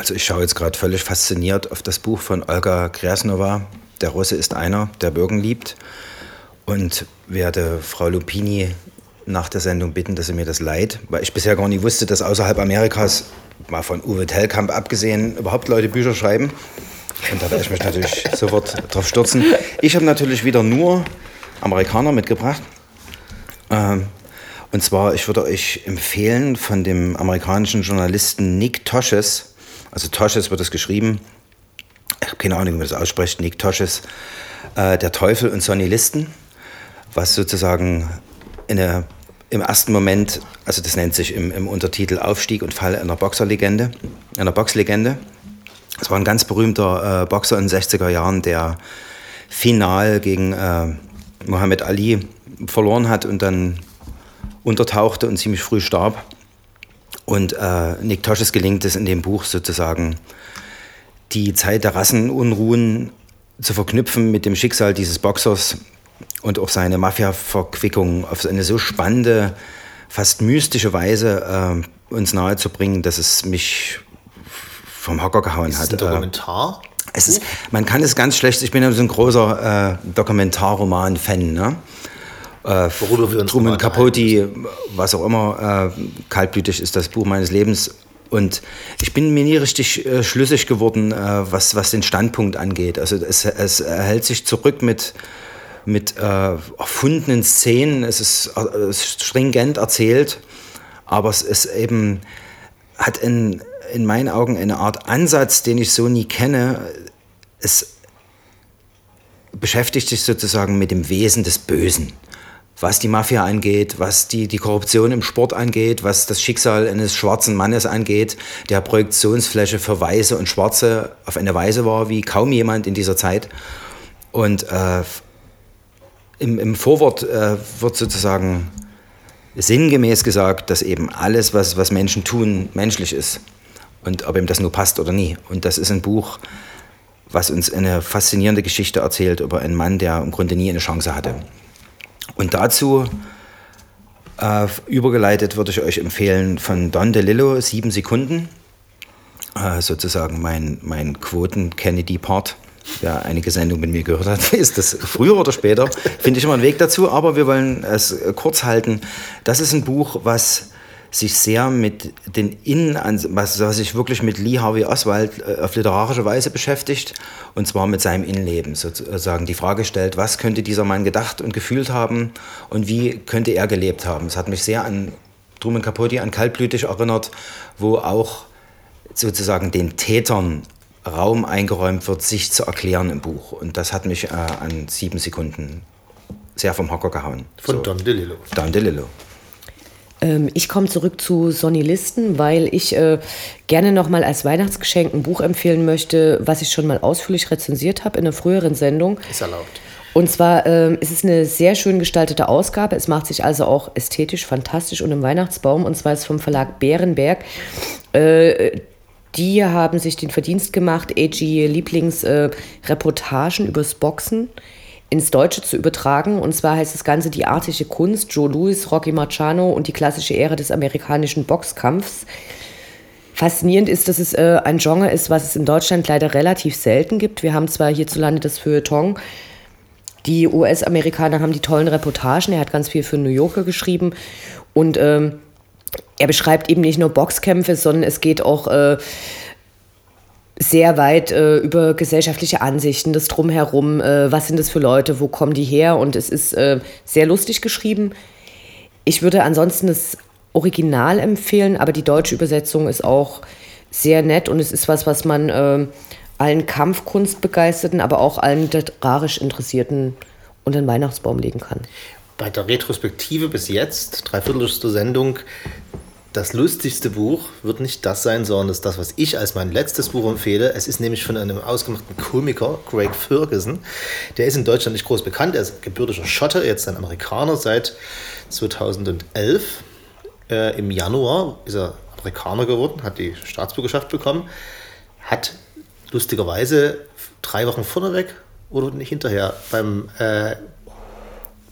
Also ich schaue jetzt gerade völlig fasziniert auf das Buch von Olga Krasnova, Der Russe ist einer, der Bürgen liebt. Und werde Frau Lupini nach der Sendung bitten, dass sie mir das leiht, weil ich bisher gar nicht wusste, dass außerhalb Amerikas, mal von Uwe Tellkamp abgesehen, überhaupt Leute Bücher schreiben. Und da werde ich mich natürlich sofort drauf stürzen. Ich habe natürlich wieder nur Amerikaner mitgebracht. Ähm, und zwar, ich würde euch empfehlen von dem amerikanischen Journalisten Nick Tosches, also Tosches wird es geschrieben, ich habe keine Ahnung, wie man das ausspricht, Nick Tosches, äh, Der Teufel und Sonny Liston, was sozusagen eine, im ersten Moment, also das nennt sich im, im Untertitel Aufstieg und Fall einer Boxerlegende, einer Boxlegende. Es war ein ganz berühmter äh, Boxer in den sechziger Jahren, der final gegen äh, Muhammad Ali verloren hat und dann untertauchte und ziemlich früh starb. Und äh, Nick Tosches gelingt es in dem Buch sozusagen, die Zeit der Rassenunruhen zu verknüpfen mit dem Schicksal dieses Boxers und auch seine Mafia-Verquickung auf eine so spannende, fast mystische Weise äh, uns nahezubringen, dass es mich vom Hocker gehauen hat. Ist es ein Dokumentar? Äh, es ist, man kann es ganz schlecht, ich bin ja so ein großer äh, Dokumentarroman-Fan, ne? Äh, Worüber wir uns Truman Capote, was auch immer, äh, kaltblütig ist das Buch meines Lebens. Und ich bin mir nie richtig äh, schlüssig geworden, äh, was, was den Standpunkt angeht. Also es, es hält sich zurück mit, mit äh, erfundenen Szenen. Es ist, äh, es ist stringent erzählt, aber es ist eben, hat in, in meinen Augen eine Art Ansatz, den ich so nie kenne. Es beschäftigt sich sozusagen mit dem Wesen des Bösen. Was die Mafia angeht, was die, die Korruption im Sport angeht, was das Schicksal eines schwarzen Mannes angeht, der Projektionsfläche für Weiße und Schwarze auf eine Weise war wie kaum jemand in dieser Zeit. Und äh, im, im Vorwort äh, wird sozusagen sinngemäß gesagt, dass eben alles, was, was Menschen tun, menschlich ist. Und ob ihm das nur passt oder nie. Und das ist ein Buch, was uns eine faszinierende Geschichte erzählt über einen Mann, der im Grunde nie eine Chance hatte. Und dazu äh, übergeleitet würde ich euch empfehlen von Don DeLillo, Sieben Sekunden, äh, sozusagen mein, mein Quoten-Kennedy-Part. Wer einige Sendungen mit mir gehört hat, ist das früher oder später, finde ich immer einen Weg dazu, aber wir wollen es kurz halten. Das ist ein Buch, was sich sehr mit den Innen, was, was sich wirklich mit Lee Harvey Oswald äh, auf literarische Weise beschäftigt, und zwar mit seinem Innenleben, sozusagen die Frage stellt, was könnte dieser Mann gedacht und gefühlt haben und wie könnte er gelebt haben. Es hat mich sehr an Truman Capote, an Kaltblütig erinnert, wo auch sozusagen den Tätern Raum eingeräumt wird, sich zu erklären im Buch. Und das hat mich äh, an Sieben Sekunden sehr vom Hocker gehauen. Von so. Don DeLillo. Don DeLillo. Ich komme zurück zu Sonny Liston, weil ich äh, gerne noch mal als Weihnachtsgeschenk ein Buch empfehlen möchte, was ich schon mal ausführlich rezensiert habe in einer früheren Sendung. Ist erlaubt. Und zwar ähm, ist es eine sehr schön gestaltete Ausgabe. Es macht sich also auch ästhetisch fantastisch und im Weihnachtsbaum. Und zwar ist es vom Verlag Bärenberg. Äh, die haben sich den Verdienst gemacht, A G Lieblingsreportagen äh, übers Boxen ins Deutsche zu übertragen. Und zwar heißt das Ganze Die artige Kunst, Joe Louis, Rocky Marciano und die klassische Ära des amerikanischen Boxkampfs. Faszinierend ist, dass es äh, ein Genre ist, was es in Deutschland leider relativ selten gibt. Wir haben zwar hierzulande das Feuilleton, die U S-Amerikaner haben die tollen Reportagen, er hat ganz viel für New Yorker geschrieben und ähm, er beschreibt eben nicht nur Boxkämpfe, sondern es geht auch äh, sehr weit äh, über gesellschaftliche Ansichten, das Drumherum, äh, was sind das für Leute, wo kommen die her, und es ist äh, sehr lustig geschrieben. Ich würde ansonsten das Original empfehlen, aber die deutsche Übersetzung ist auch sehr nett und es ist was, was man äh, allen Kampfkunstbegeisterten, aber auch allen literarisch Interessierten unter den Weihnachtsbaum legen kann. Bei der Retrospektive bis jetzt, dreiviertelstunde Sendung, das lustigste Buch wird nicht das sein, sondern das, das, was ich als mein letztes Buch empfehle. Es ist nämlich von einem ausgemachten Komiker, Craig Ferguson. Der ist in Deutschland nicht groß bekannt. Er ist gebürtiger Schotte, jetzt ein Amerikaner seit zweitausendelf. Äh, Im Januar ist er Amerikaner geworden, hat die Staatsbürgerschaft bekommen, hat lustigerweise drei Wochen vorneweg oder nicht hinterher beim äh,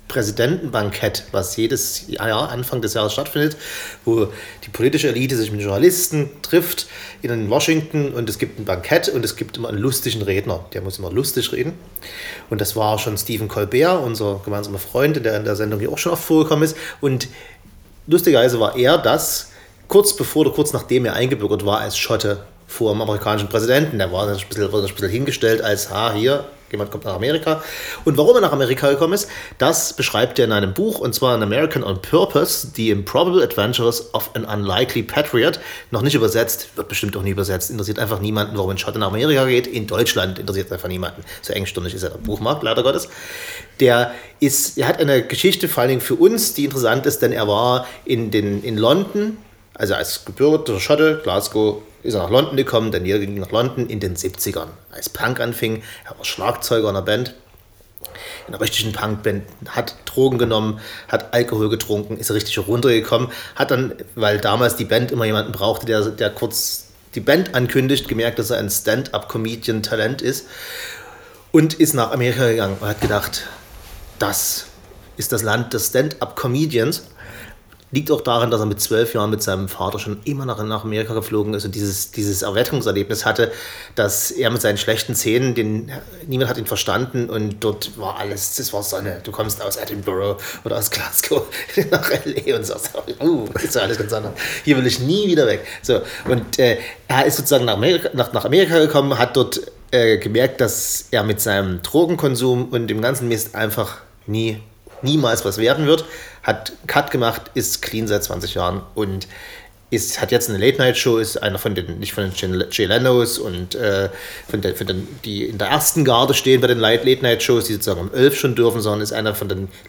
Präsidentenbankett, was jedes Jahr Anfang des Jahres stattfindet, wo die politische Elite sich mit Journalisten trifft in Washington und es gibt ein Bankett und es gibt immer einen lustigen Redner, der muss immer lustig reden. Und das war schon Stephen Colbert, unser gemeinsamer Freund, der in der Sendung hier auch schon oft vorgekommen ist. Und lustigerweise war er das, kurz bevor oder kurz nachdem er eingebürgert war als Schotte vor dem amerikanischen Präsidenten. Der war ein bisschen, wurde ein bisschen hingestellt als, ha, hier, jemand kommt nach Amerika. Und warum er nach Amerika gekommen ist, das beschreibt er in einem Buch, und zwar in American on Purpose, The Improbable Adventures of an Unlikely Patriot. Noch nicht übersetzt, wird bestimmt auch nie übersetzt. Interessiert einfach niemanden, warum ein Schotte nach Amerika geht. In Deutschland interessiert einfach niemanden. So engstirnig ist er der Buchmarkt, leider Gottes. Der ist, er hat eine Geschichte, vor allen Dingen für uns, die interessant ist, denn er war in, den, in London, also als gebürtiger Schotte, Glasgow, ist er nach London gekommen, dann ging nach London in den siebzigern, als Punk anfing. Er war Schlagzeuger einer Band, in einer richtigen Punkband, hat Drogen genommen, hat Alkohol getrunken, ist richtig runtergekommen, hat dann, weil damals die Band immer jemanden brauchte, der, der kurz die Band ankündigt, gemerkt, dass er ein Stand-up-Comedian-Talent ist und ist nach Amerika gegangen und hat gedacht, das ist das Land des Stand-up-Comedians. Liegt auch daran, dass er mit zwölf Jahren mit seinem Vater schon immer nach, nach Amerika geflogen ist und dieses, dieses Erweckungserlebnis hatte, dass er mit seinen schlechten Zähnen, den, niemand hat ihn verstanden und dort war alles, das war Sonne. Du kommst aus Edinburgh oder aus Glasgow nach L A und sagst, uh, das ist ja alles ganz anders. Hier will ich nie wieder weg. So, und äh, er ist sozusagen nach Amerika, nach, nach Amerika gekommen, hat dort äh, gemerkt, dass er mit seinem Drogenkonsum und dem ganzen Mist einfach nie niemals was werden wird, hat einen Cut gemacht, ist clean seit zwanzig Jahren und ist, hat jetzt eine Late-Night-Show, ist einer von den, nicht von den Jay Lenos und äh, von, den, von den, die in der ersten Garde stehen bei den Late-Night-Shows, die sozusagen um elf schon dürfen, sondern ist einer von den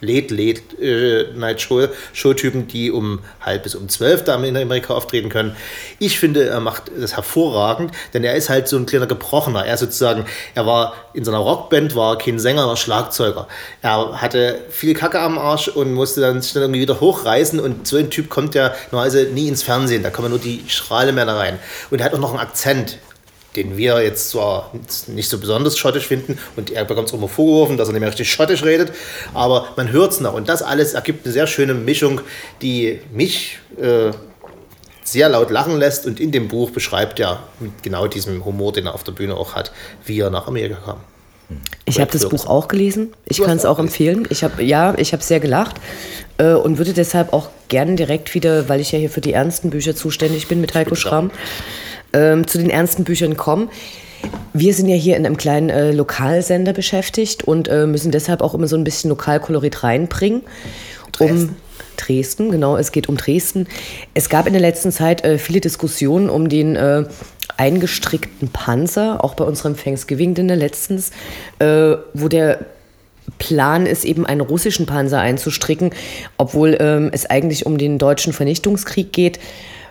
Late-Late-Night-Show-Typen, die um halb bis um zwölf da in Amerika auftreten können. Ich finde, er macht das hervorragend, denn er ist halt so ein kleiner Gebrochener. Er sozusagen, er war in seiner Rockband, war kein Sänger, war Schlagzeuger. Er hatte viel Kacke am Arsch und musste dann sich dann irgendwie wieder hochreißen und so ein Typ kommt ja normalerweise nie ins Fernsehen. Da kommen nur die Strahlemänner rein. Und er hat auch noch einen Akzent, den wir jetzt zwar nicht so besonders schottisch finden und er bekommt es auch immer vorgeworfen, dass er nicht mehr richtig schottisch redet, aber man hört es noch. Und das alles ergibt eine sehr schöne Mischung, die mich äh, sehr laut lachen lässt und in dem Buch beschreibt er mit genau diesem Humor, den er auf der Bühne auch hat, wie er nach Amerika kam. Ich habe das Buch auch gelesen. Ich kann es auch empfehlen. Ich habe ja, ich habe sehr gelacht äh, und würde deshalb auch gerne direkt wieder, weil ich ja hier für die ernsten Bücher zuständig bin mit Heiko Schramm, äh, zu den ernsten Büchern kommen. Wir sind ja hier in einem kleinen äh, Lokalsender beschäftigt und äh, müssen deshalb auch immer so ein bisschen Lokalkolorit reinbringen. Dresden. Um Dresden, genau, es geht um Dresden. Es gab in der letzten Zeit äh, viele Diskussionen um den äh, eingestrickten Panzer, auch bei unserem Thanksgiving-Dinner letztens, äh, wo der Plan ist, eben einen russischen Panzer einzustricken, obwohl ähm, es eigentlich um den deutschen Vernichtungskrieg geht.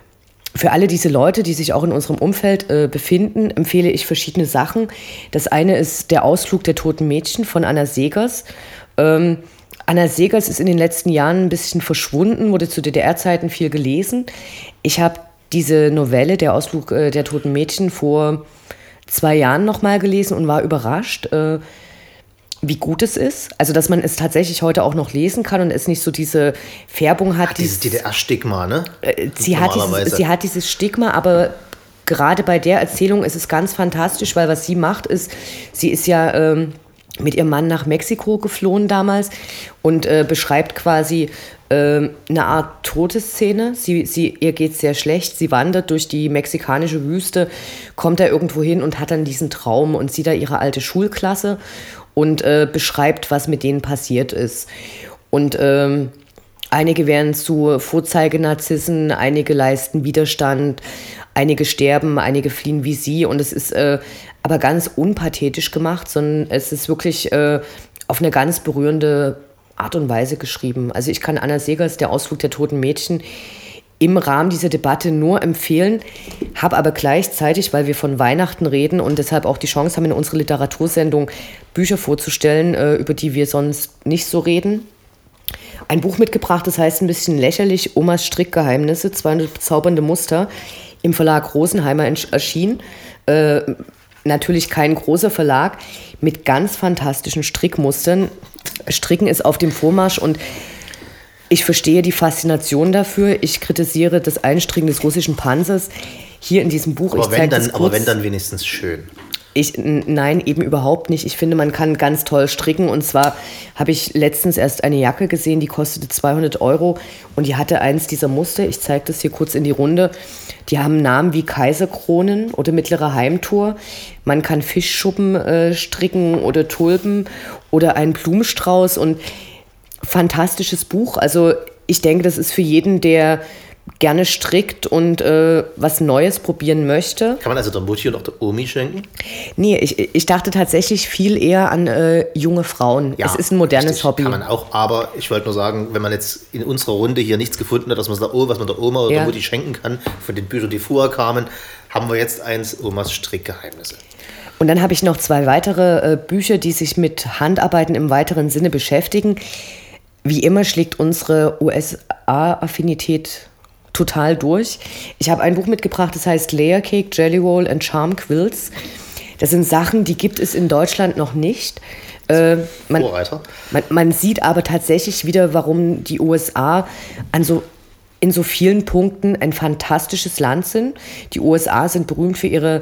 Für alle diese Leute, die sich auch in unserem Umfeld äh, befinden, empfehle ich verschiedene Sachen. Das eine ist der Ausflug der toten Mädchen von Anna Segers. Ähm, Anna Segers ist in den letzten Jahren ein bisschen verschwunden, wurde zu D D R-Zeiten viel gelesen. Ich habe diese Novelle, der Ausflug äh, der toten Mädchen, vor zwei Jahren nochmal gelesen und war überrascht, äh, wie gut es ist. Also, dass man es tatsächlich heute auch noch lesen kann und es nicht so diese Färbung hat. Ach, dieses D D R-Stigma, ne? Äh, sie, hat dieses, sie hat dieses Stigma, aber gerade bei der Erzählung ist es ganz fantastisch, weil was sie macht ist, sie ist ja ähm, mit ihrem Mann nach Mexiko geflohen damals und äh, beschreibt quasi äh, eine Art Todesszene. Sie, sie, ihr geht es sehr schlecht. Sie wandert durch die mexikanische Wüste, kommt da irgendwo hin und hat dann diesen Traum und sieht da ihre alte Schulklasse und äh, beschreibt, was mit denen passiert ist. Und ähm, einige werden zu Vorzeigenarzissen, einige leisten Widerstand, einige sterben, einige fliehen wie sie. Und es ist äh, aber ganz unpathetisch gemacht, sondern es ist wirklich äh, auf eine ganz berührende Art und Weise geschrieben. Also ich kann Anna Segers, der Ausflug der toten Mädchen, im Rahmen dieser Debatte nur empfehlen, habe aber gleichzeitig, weil wir von Weihnachten reden und deshalb auch die Chance haben, in unserer Literatursendung Bücher vorzustellen, äh, über die wir sonst nicht so reden, ein Buch mitgebracht, das heißt ein bisschen lächerlich, Omas Strickgeheimnisse, zweihundert bezaubernde Muster, im Verlag Rosenheimer erschienen. Äh, natürlich kein großer Verlag, mit ganz fantastischen Strickmustern. Stricken ist auf dem Vormarsch und ich verstehe die Faszination dafür. Ich kritisiere das Einstricken des russischen Panzers hier in diesem Buch. Aber, ich wenn, das dann, kurz. aber wenn dann wenigstens schön. Ich, nein, eben überhaupt nicht. Ich finde, man kann ganz toll stricken. Und zwar habe ich letztens erst eine Jacke gesehen, die kostete zweihundert Euro. Und die hatte eins dieser Muster. Ich zeige das hier kurz in die Runde. Die haben Namen wie Kaiserkronen oder mittlere Heimtour. Man kann Fischschuppen äh, stricken oder Tulpen oder einen Blumenstrauß. Und fantastisches Buch. Also ich denke, das ist für jeden, der gerne strickt und äh, was Neues probieren möchte. Kann man also der Mutti und auch der Omi schenken? Nee, ich, ich dachte tatsächlich viel eher an äh, junge Frauen. Ja, es ist ein modernes richtig, Hobby. Kann man auch, aber ich wollte nur sagen, wenn man jetzt in unserer Runde hier nichts gefunden hat, dass man der, was man der Oma oder Ja. der Mutti schenken kann, von den Büchern, die vorher kamen, haben wir jetzt eins, Omas Strickgeheimnisse. Und dann habe ich noch zwei weitere äh, Bücher, die sich mit Handarbeiten im weiteren Sinne beschäftigen. Wie immer schlägt unsere U S A-Affinität total durch. Ich habe ein Buch mitgebracht, das heißt Layer Cake, Jelly Roll and Charm Quilts. Das sind Sachen, die gibt es in Deutschland noch nicht. Äh, man, Vorreiter. man, man sieht aber tatsächlich wieder, warum die U S A an so, in so vielen Punkten ein fantastisches Land sind. Die U S A sind berühmt für ihre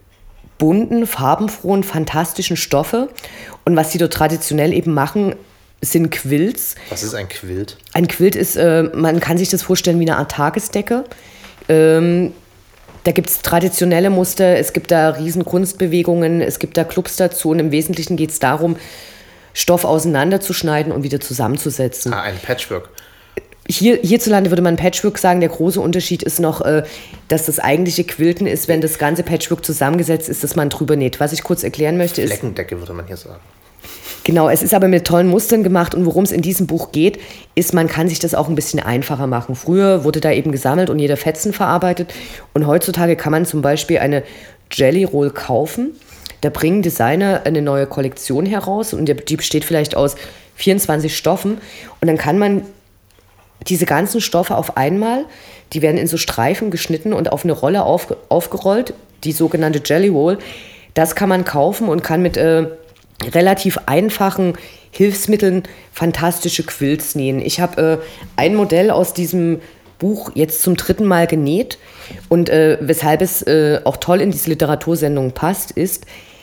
bunten, farbenfrohen, fantastischen Stoffe. Und was sie dort traditionell eben machen, sind Quilts. Was ist ein Quilt? Ein Quilt ist, äh, man kann sich das vorstellen wie eine Art Tagesdecke. Ähm, da gibt es traditionelle Muster, es gibt da riesen Kunstbewegungen, es gibt da Clubs dazu und im Wesentlichen geht es darum, Stoff auseinanderzuschneiden und wieder zusammenzusetzen. Ah, ein Patchwork. Hier, hierzulande würde man Patchwork sagen. Der große Unterschied ist noch, äh, dass das eigentliche Quilten ist, wenn das ganze Patchwork zusammengesetzt ist, dass man drüber näht. Was ich kurz erklären möchte ist... Fleckendecke würde man hier sagen. Genau, es ist aber mit tollen Mustern gemacht und worum es in diesem Buch geht, ist, man kann sich das auch ein bisschen einfacher machen. Früher wurde da eben gesammelt und jeder Fetzen verarbeitet und heutzutage kann man zum Beispiel eine Jelly Roll kaufen. Da bringen Designer eine neue Kollektion heraus und die besteht vielleicht aus vierundzwanzig Stoffen und dann kann man diese ganzen Stoffe auf einmal, die werden in so Streifen geschnitten und auf eine Rolle auf, aufgerollt, die sogenannte Jelly Roll. Das kann man kaufen und kann mit äh, relativ einfachen Hilfsmitteln fantastische Quilts nähen. Ich habe äh, ein Modell aus diesem Buch jetzt zum dritten Mal genäht und äh, weshalb es äh, auch toll in diese Literatursendung passt, ist,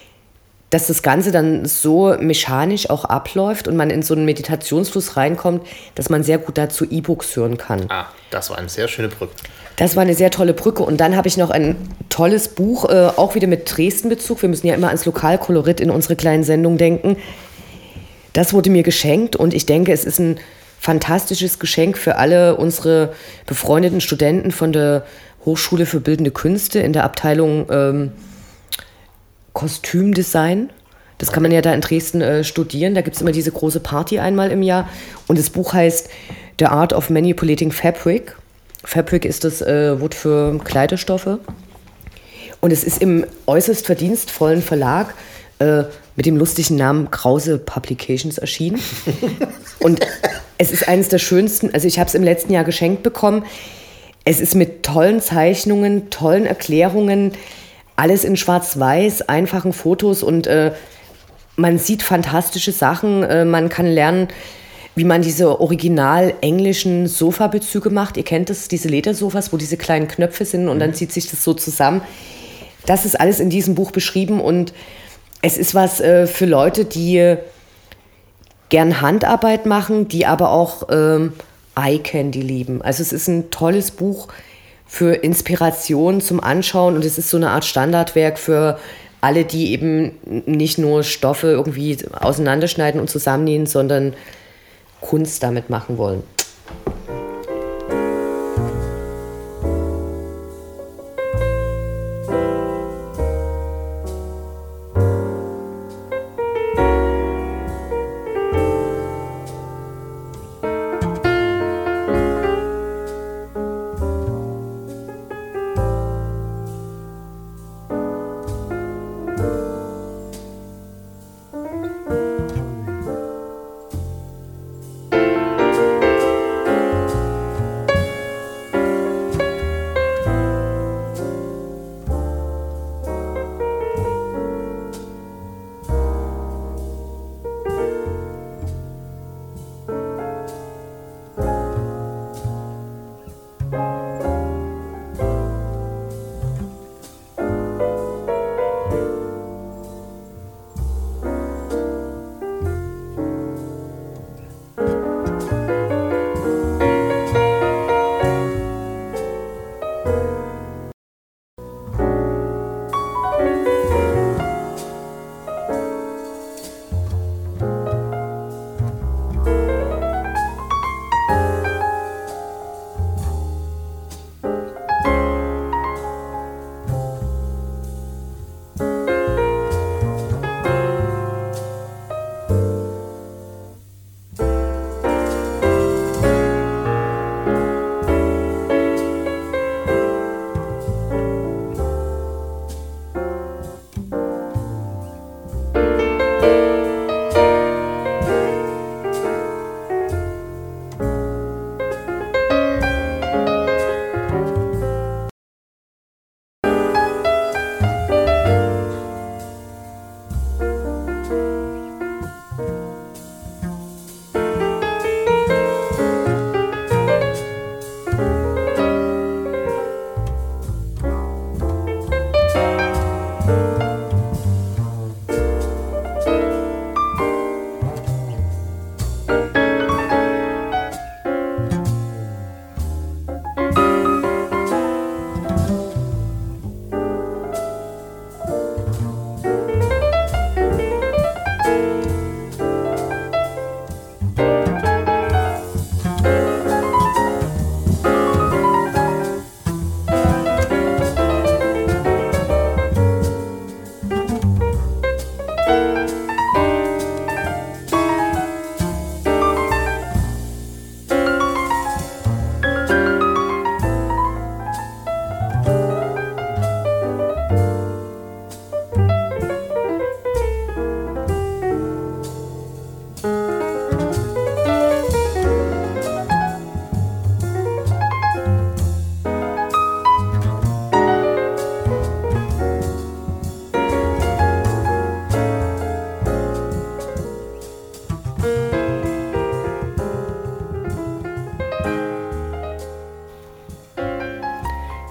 dass das Ganze dann so mechanisch auch abläuft und man in so einen Meditationsfluss reinkommt, dass man sehr gut dazu E-Books hören kann. Ah, das war eine sehr schöne Brücke. Das war eine sehr tolle Brücke. Und dann habe ich noch ein tolles Buch, äh, auch wieder mit Dresden-Bezug. Wir müssen ja immer ans Lokalkolorit in unsere kleinen Sendung denken. Das wurde mir geschenkt und ich denke, es ist ein fantastisches Geschenk für alle unsere befreundeten Studenten von der Hochschule für Bildende Künste in der Abteilung ähm, Kostümdesign. Das kann man ja da in Dresden äh, studieren. Da gibt es immer diese große Party einmal im Jahr. Und das Buch heißt The Art of Manipulating Fabric. Fabric ist das äh, Wort für Kleiderstoffe. Und es ist im äußerst verdienstvollen Verlag äh, mit dem lustigen Namen Krause Publications erschienen. Und es ist eines der schönsten, also ich habe es im letzten Jahr geschenkt bekommen. Es ist mit tollen Zeichnungen, tollen Erklärungen, alles in schwarz-weiß, einfachen Fotos und äh, man sieht fantastische Sachen. Äh, man kann lernen, wie man diese original englischen Sofabezüge macht. Ihr kennt das, diese Ledersofas, wo diese kleinen Knöpfe sind und dann zieht sich das so zusammen. Das ist alles in diesem Buch beschrieben und es ist was äh, für Leute, die äh, gern Handarbeit machen, die aber auch ähm, Eye Candy lieben. Also es ist ein tolles Buch für Inspiration zum Anschauen und es ist so eine Art Standardwerk für alle, die eben nicht nur Stoffe irgendwie auseinanderschneiden und zusammennähen, sondern Kunst damit machen wollen.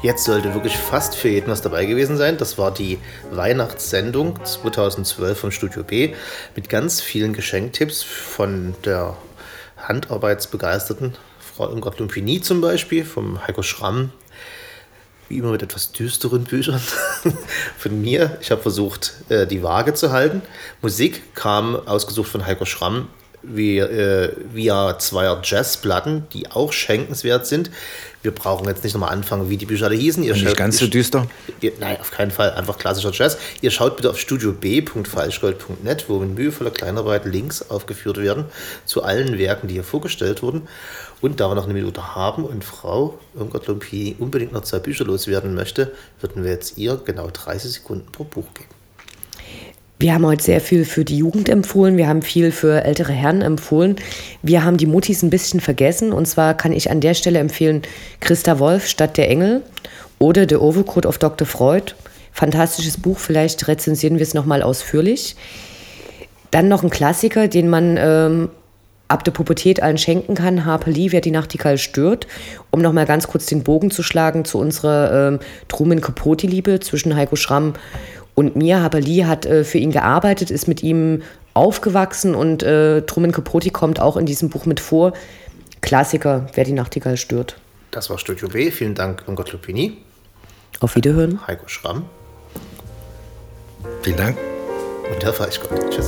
Jetzt sollte wirklich fast für jeden was dabei gewesen sein. Das war die Weihnachtssendung zweitausendzwölf vom Studio B mit ganz vielen Geschenktipps von der handarbeitsbegeisterten Frau Irmgard Lumpini zum Beispiel, vom Heiko Schramm, wie immer mit etwas düsteren Büchern von mir. Ich habe versucht, die Waage zu halten. Musik kam ausgesucht von Heiko Schramm via, äh, via zweier Jazzplatten, die auch schenkenswert sind. Wir brauchen jetzt nicht nochmal anfangen, wie die Bücher alle hießen. Ihr Und nicht schaut, ganz so düster? Ihr, nein, auf keinen Fall. Einfach klassischer Jazz. Ihr schaut bitte auf studio b punkt falschgold punkt net, wo in mühevoller Kleinarbeit Links aufgeführt werden zu allen Werken, die hier vorgestellt wurden. Und da wir noch eine Minute haben und Frau Irmgard Lumpini unbedingt noch zwei Bücher loswerden möchte, würden wir jetzt ihr genau dreißig Sekunden pro Buch geben. Wir haben heute sehr viel für die Jugend empfohlen, wir haben viel für ältere Herren empfohlen. Wir haben die Muttis ein bisschen vergessen, und zwar kann ich an der Stelle empfehlen Christa Wolf, Stadt der Engel oder The Overcoat of Doktor Freud. Fantastisches Buch, vielleicht rezensieren wir es nochmal ausführlich. Dann noch ein Klassiker, den man ähm, ab der Pubertät allen schenken kann, Harper Lee, Wer die Nachtigall stört, um nochmal ganz kurz den Bogen zu schlagen zu unserer ähm, Truman Capote-Liebe zwischen Heiko Schramm und mir. Harper Lee hat äh, für ihn gearbeitet, ist mit ihm aufgewachsen und äh, Truman Capote kommt auch in diesem Buch mit vor. Klassiker, Wer die Nachtigall stört. Das war Studio B. Vielen Dank, Irmgard Lumpini. Auf Wiederhören. Heiko Schramm. Vielen Dank. Und Herr Falschgott. Tschüss.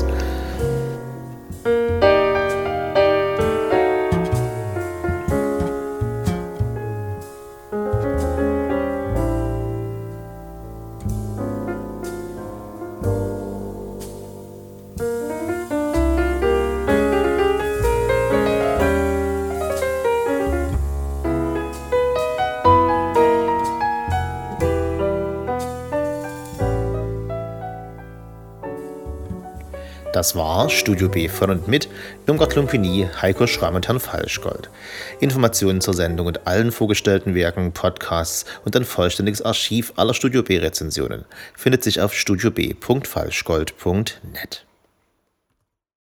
Das war Studio B von und mit Irmgard Lumpini, Heiko Schramm und Herrn Falschgold. Informationen zur Sendung und allen vorgestellten Werken, Podcasts und ein vollständiges Archiv aller Studio B-Rezensionen findet sich auf studio b punkt falschgold punkt net.